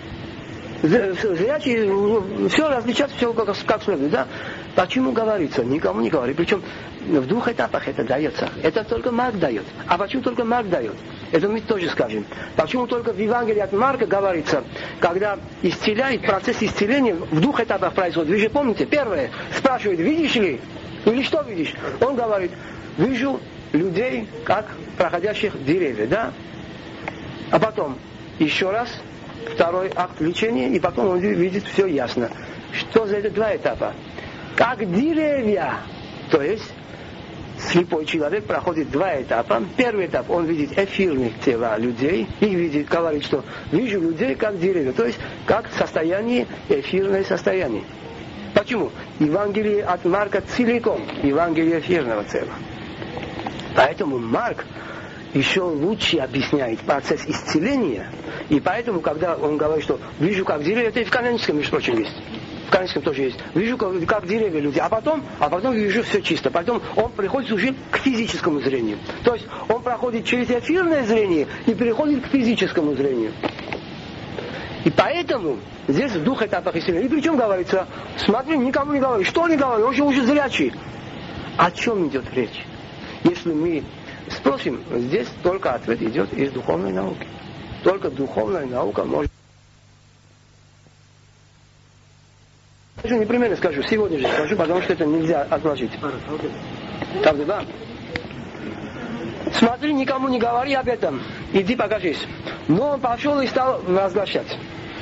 зрячий, все различать, все как следует, да? Почему говорится? Никому не говори. Причем в двух этапах это дается. Это только Марк дает. А почему только Марк дает? Это мы тоже скажем. Почему только в Евангелии от Марка говорится, когда исцеляет, процесс исцеления в двух этапах происходит. Вы же помните, первое, спрашивает, видишь ли? Или что видишь? Он говорит, вижу людей, как проходящих деревья, да? А потом, еще раз, второй акт лечения, и потом он видит все ясно. Что за это два этапа? Как деревья. То есть, слепой человек проходит два этапа. Первый этап, он видит эфирных тела людей, и видит, говорит, что вижу людей как деревья. То есть, как состояние, эфирное состояние. Почему? Евангелие от Марка целиком, Евангелие эфирного тела. Поэтому Марк еще лучше объясняет процесс исцеления. И поэтому, когда он говорит, что вижу как деревья, это и в каноническом, между прочим, есть. В каноническом тоже есть. Вижу как деревья люди, а потом вижу все чисто. Потом он приходит уже к физическому зрению. То есть он проходит через эфирное зрение и переходит к физическому зрению. И поэтому здесь в двух этапах исцеления. И причем говорится, смотри, никому не говори. Что не говори? Он же уже зрячий. О чем идет речь? Если мы спросим, здесь только ответ идет из духовной науки. Только духовная наука может... Непременно скажу, сегодня же скажу, потому что это нельзя отложить. Правда, да? Смотри, никому не говори об этом. Иди покажись. Но он пошел и стал разглашать.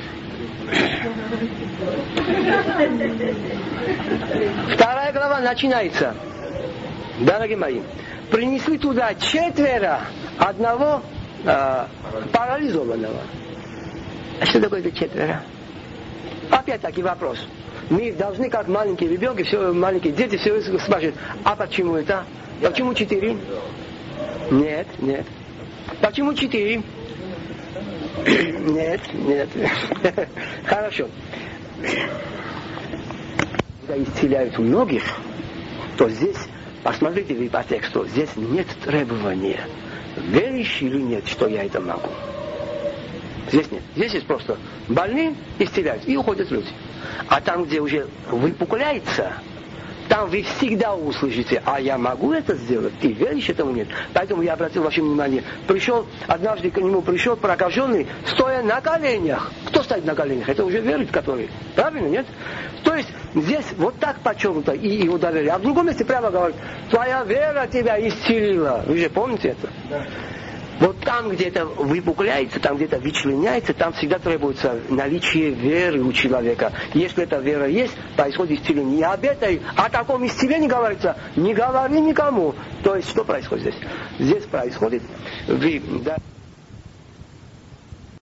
Вторая глава начинается. Дорогие мои, принесли туда 4 одного парализованного. А что такое это 4? Опять-таки вопрос. Мы должны, как маленькие ребенки, маленькие дети, все спрашивают, а почему это? А почему 4? Нет. Почему 4? Нет. Хорошо. Когда исцеляют многих, то здесь, посмотрите вы по тексту, здесь нет требования. Веришь или нет, что я это могу? Здесь нет. Здесь есть просто больные исцеляют и уходят люди. А там, где уже выпукляется, там вы всегда услышите, а я могу это сделать? Ты веришь этому? Нет. Поэтому я обратил ваше внимание. Однажды к нему пришел прокаженный, стоя на коленях. Кто стоит на коленях? Это уже верует, который. Правильно, нет? То есть здесь вот так подчеркнуто и его доверие. А в другом месте прямо говорит, твоя вера тебя исцелила. Вы же помните это? Да. Вот там, где это выпукляется, там, где это вычленяется, там всегда требуется наличие веры у человека. Если эта вера есть, происходит исцеление. И о таком исцелении говорится, не говори никому. То есть, что происходит здесь? Здесь происходит...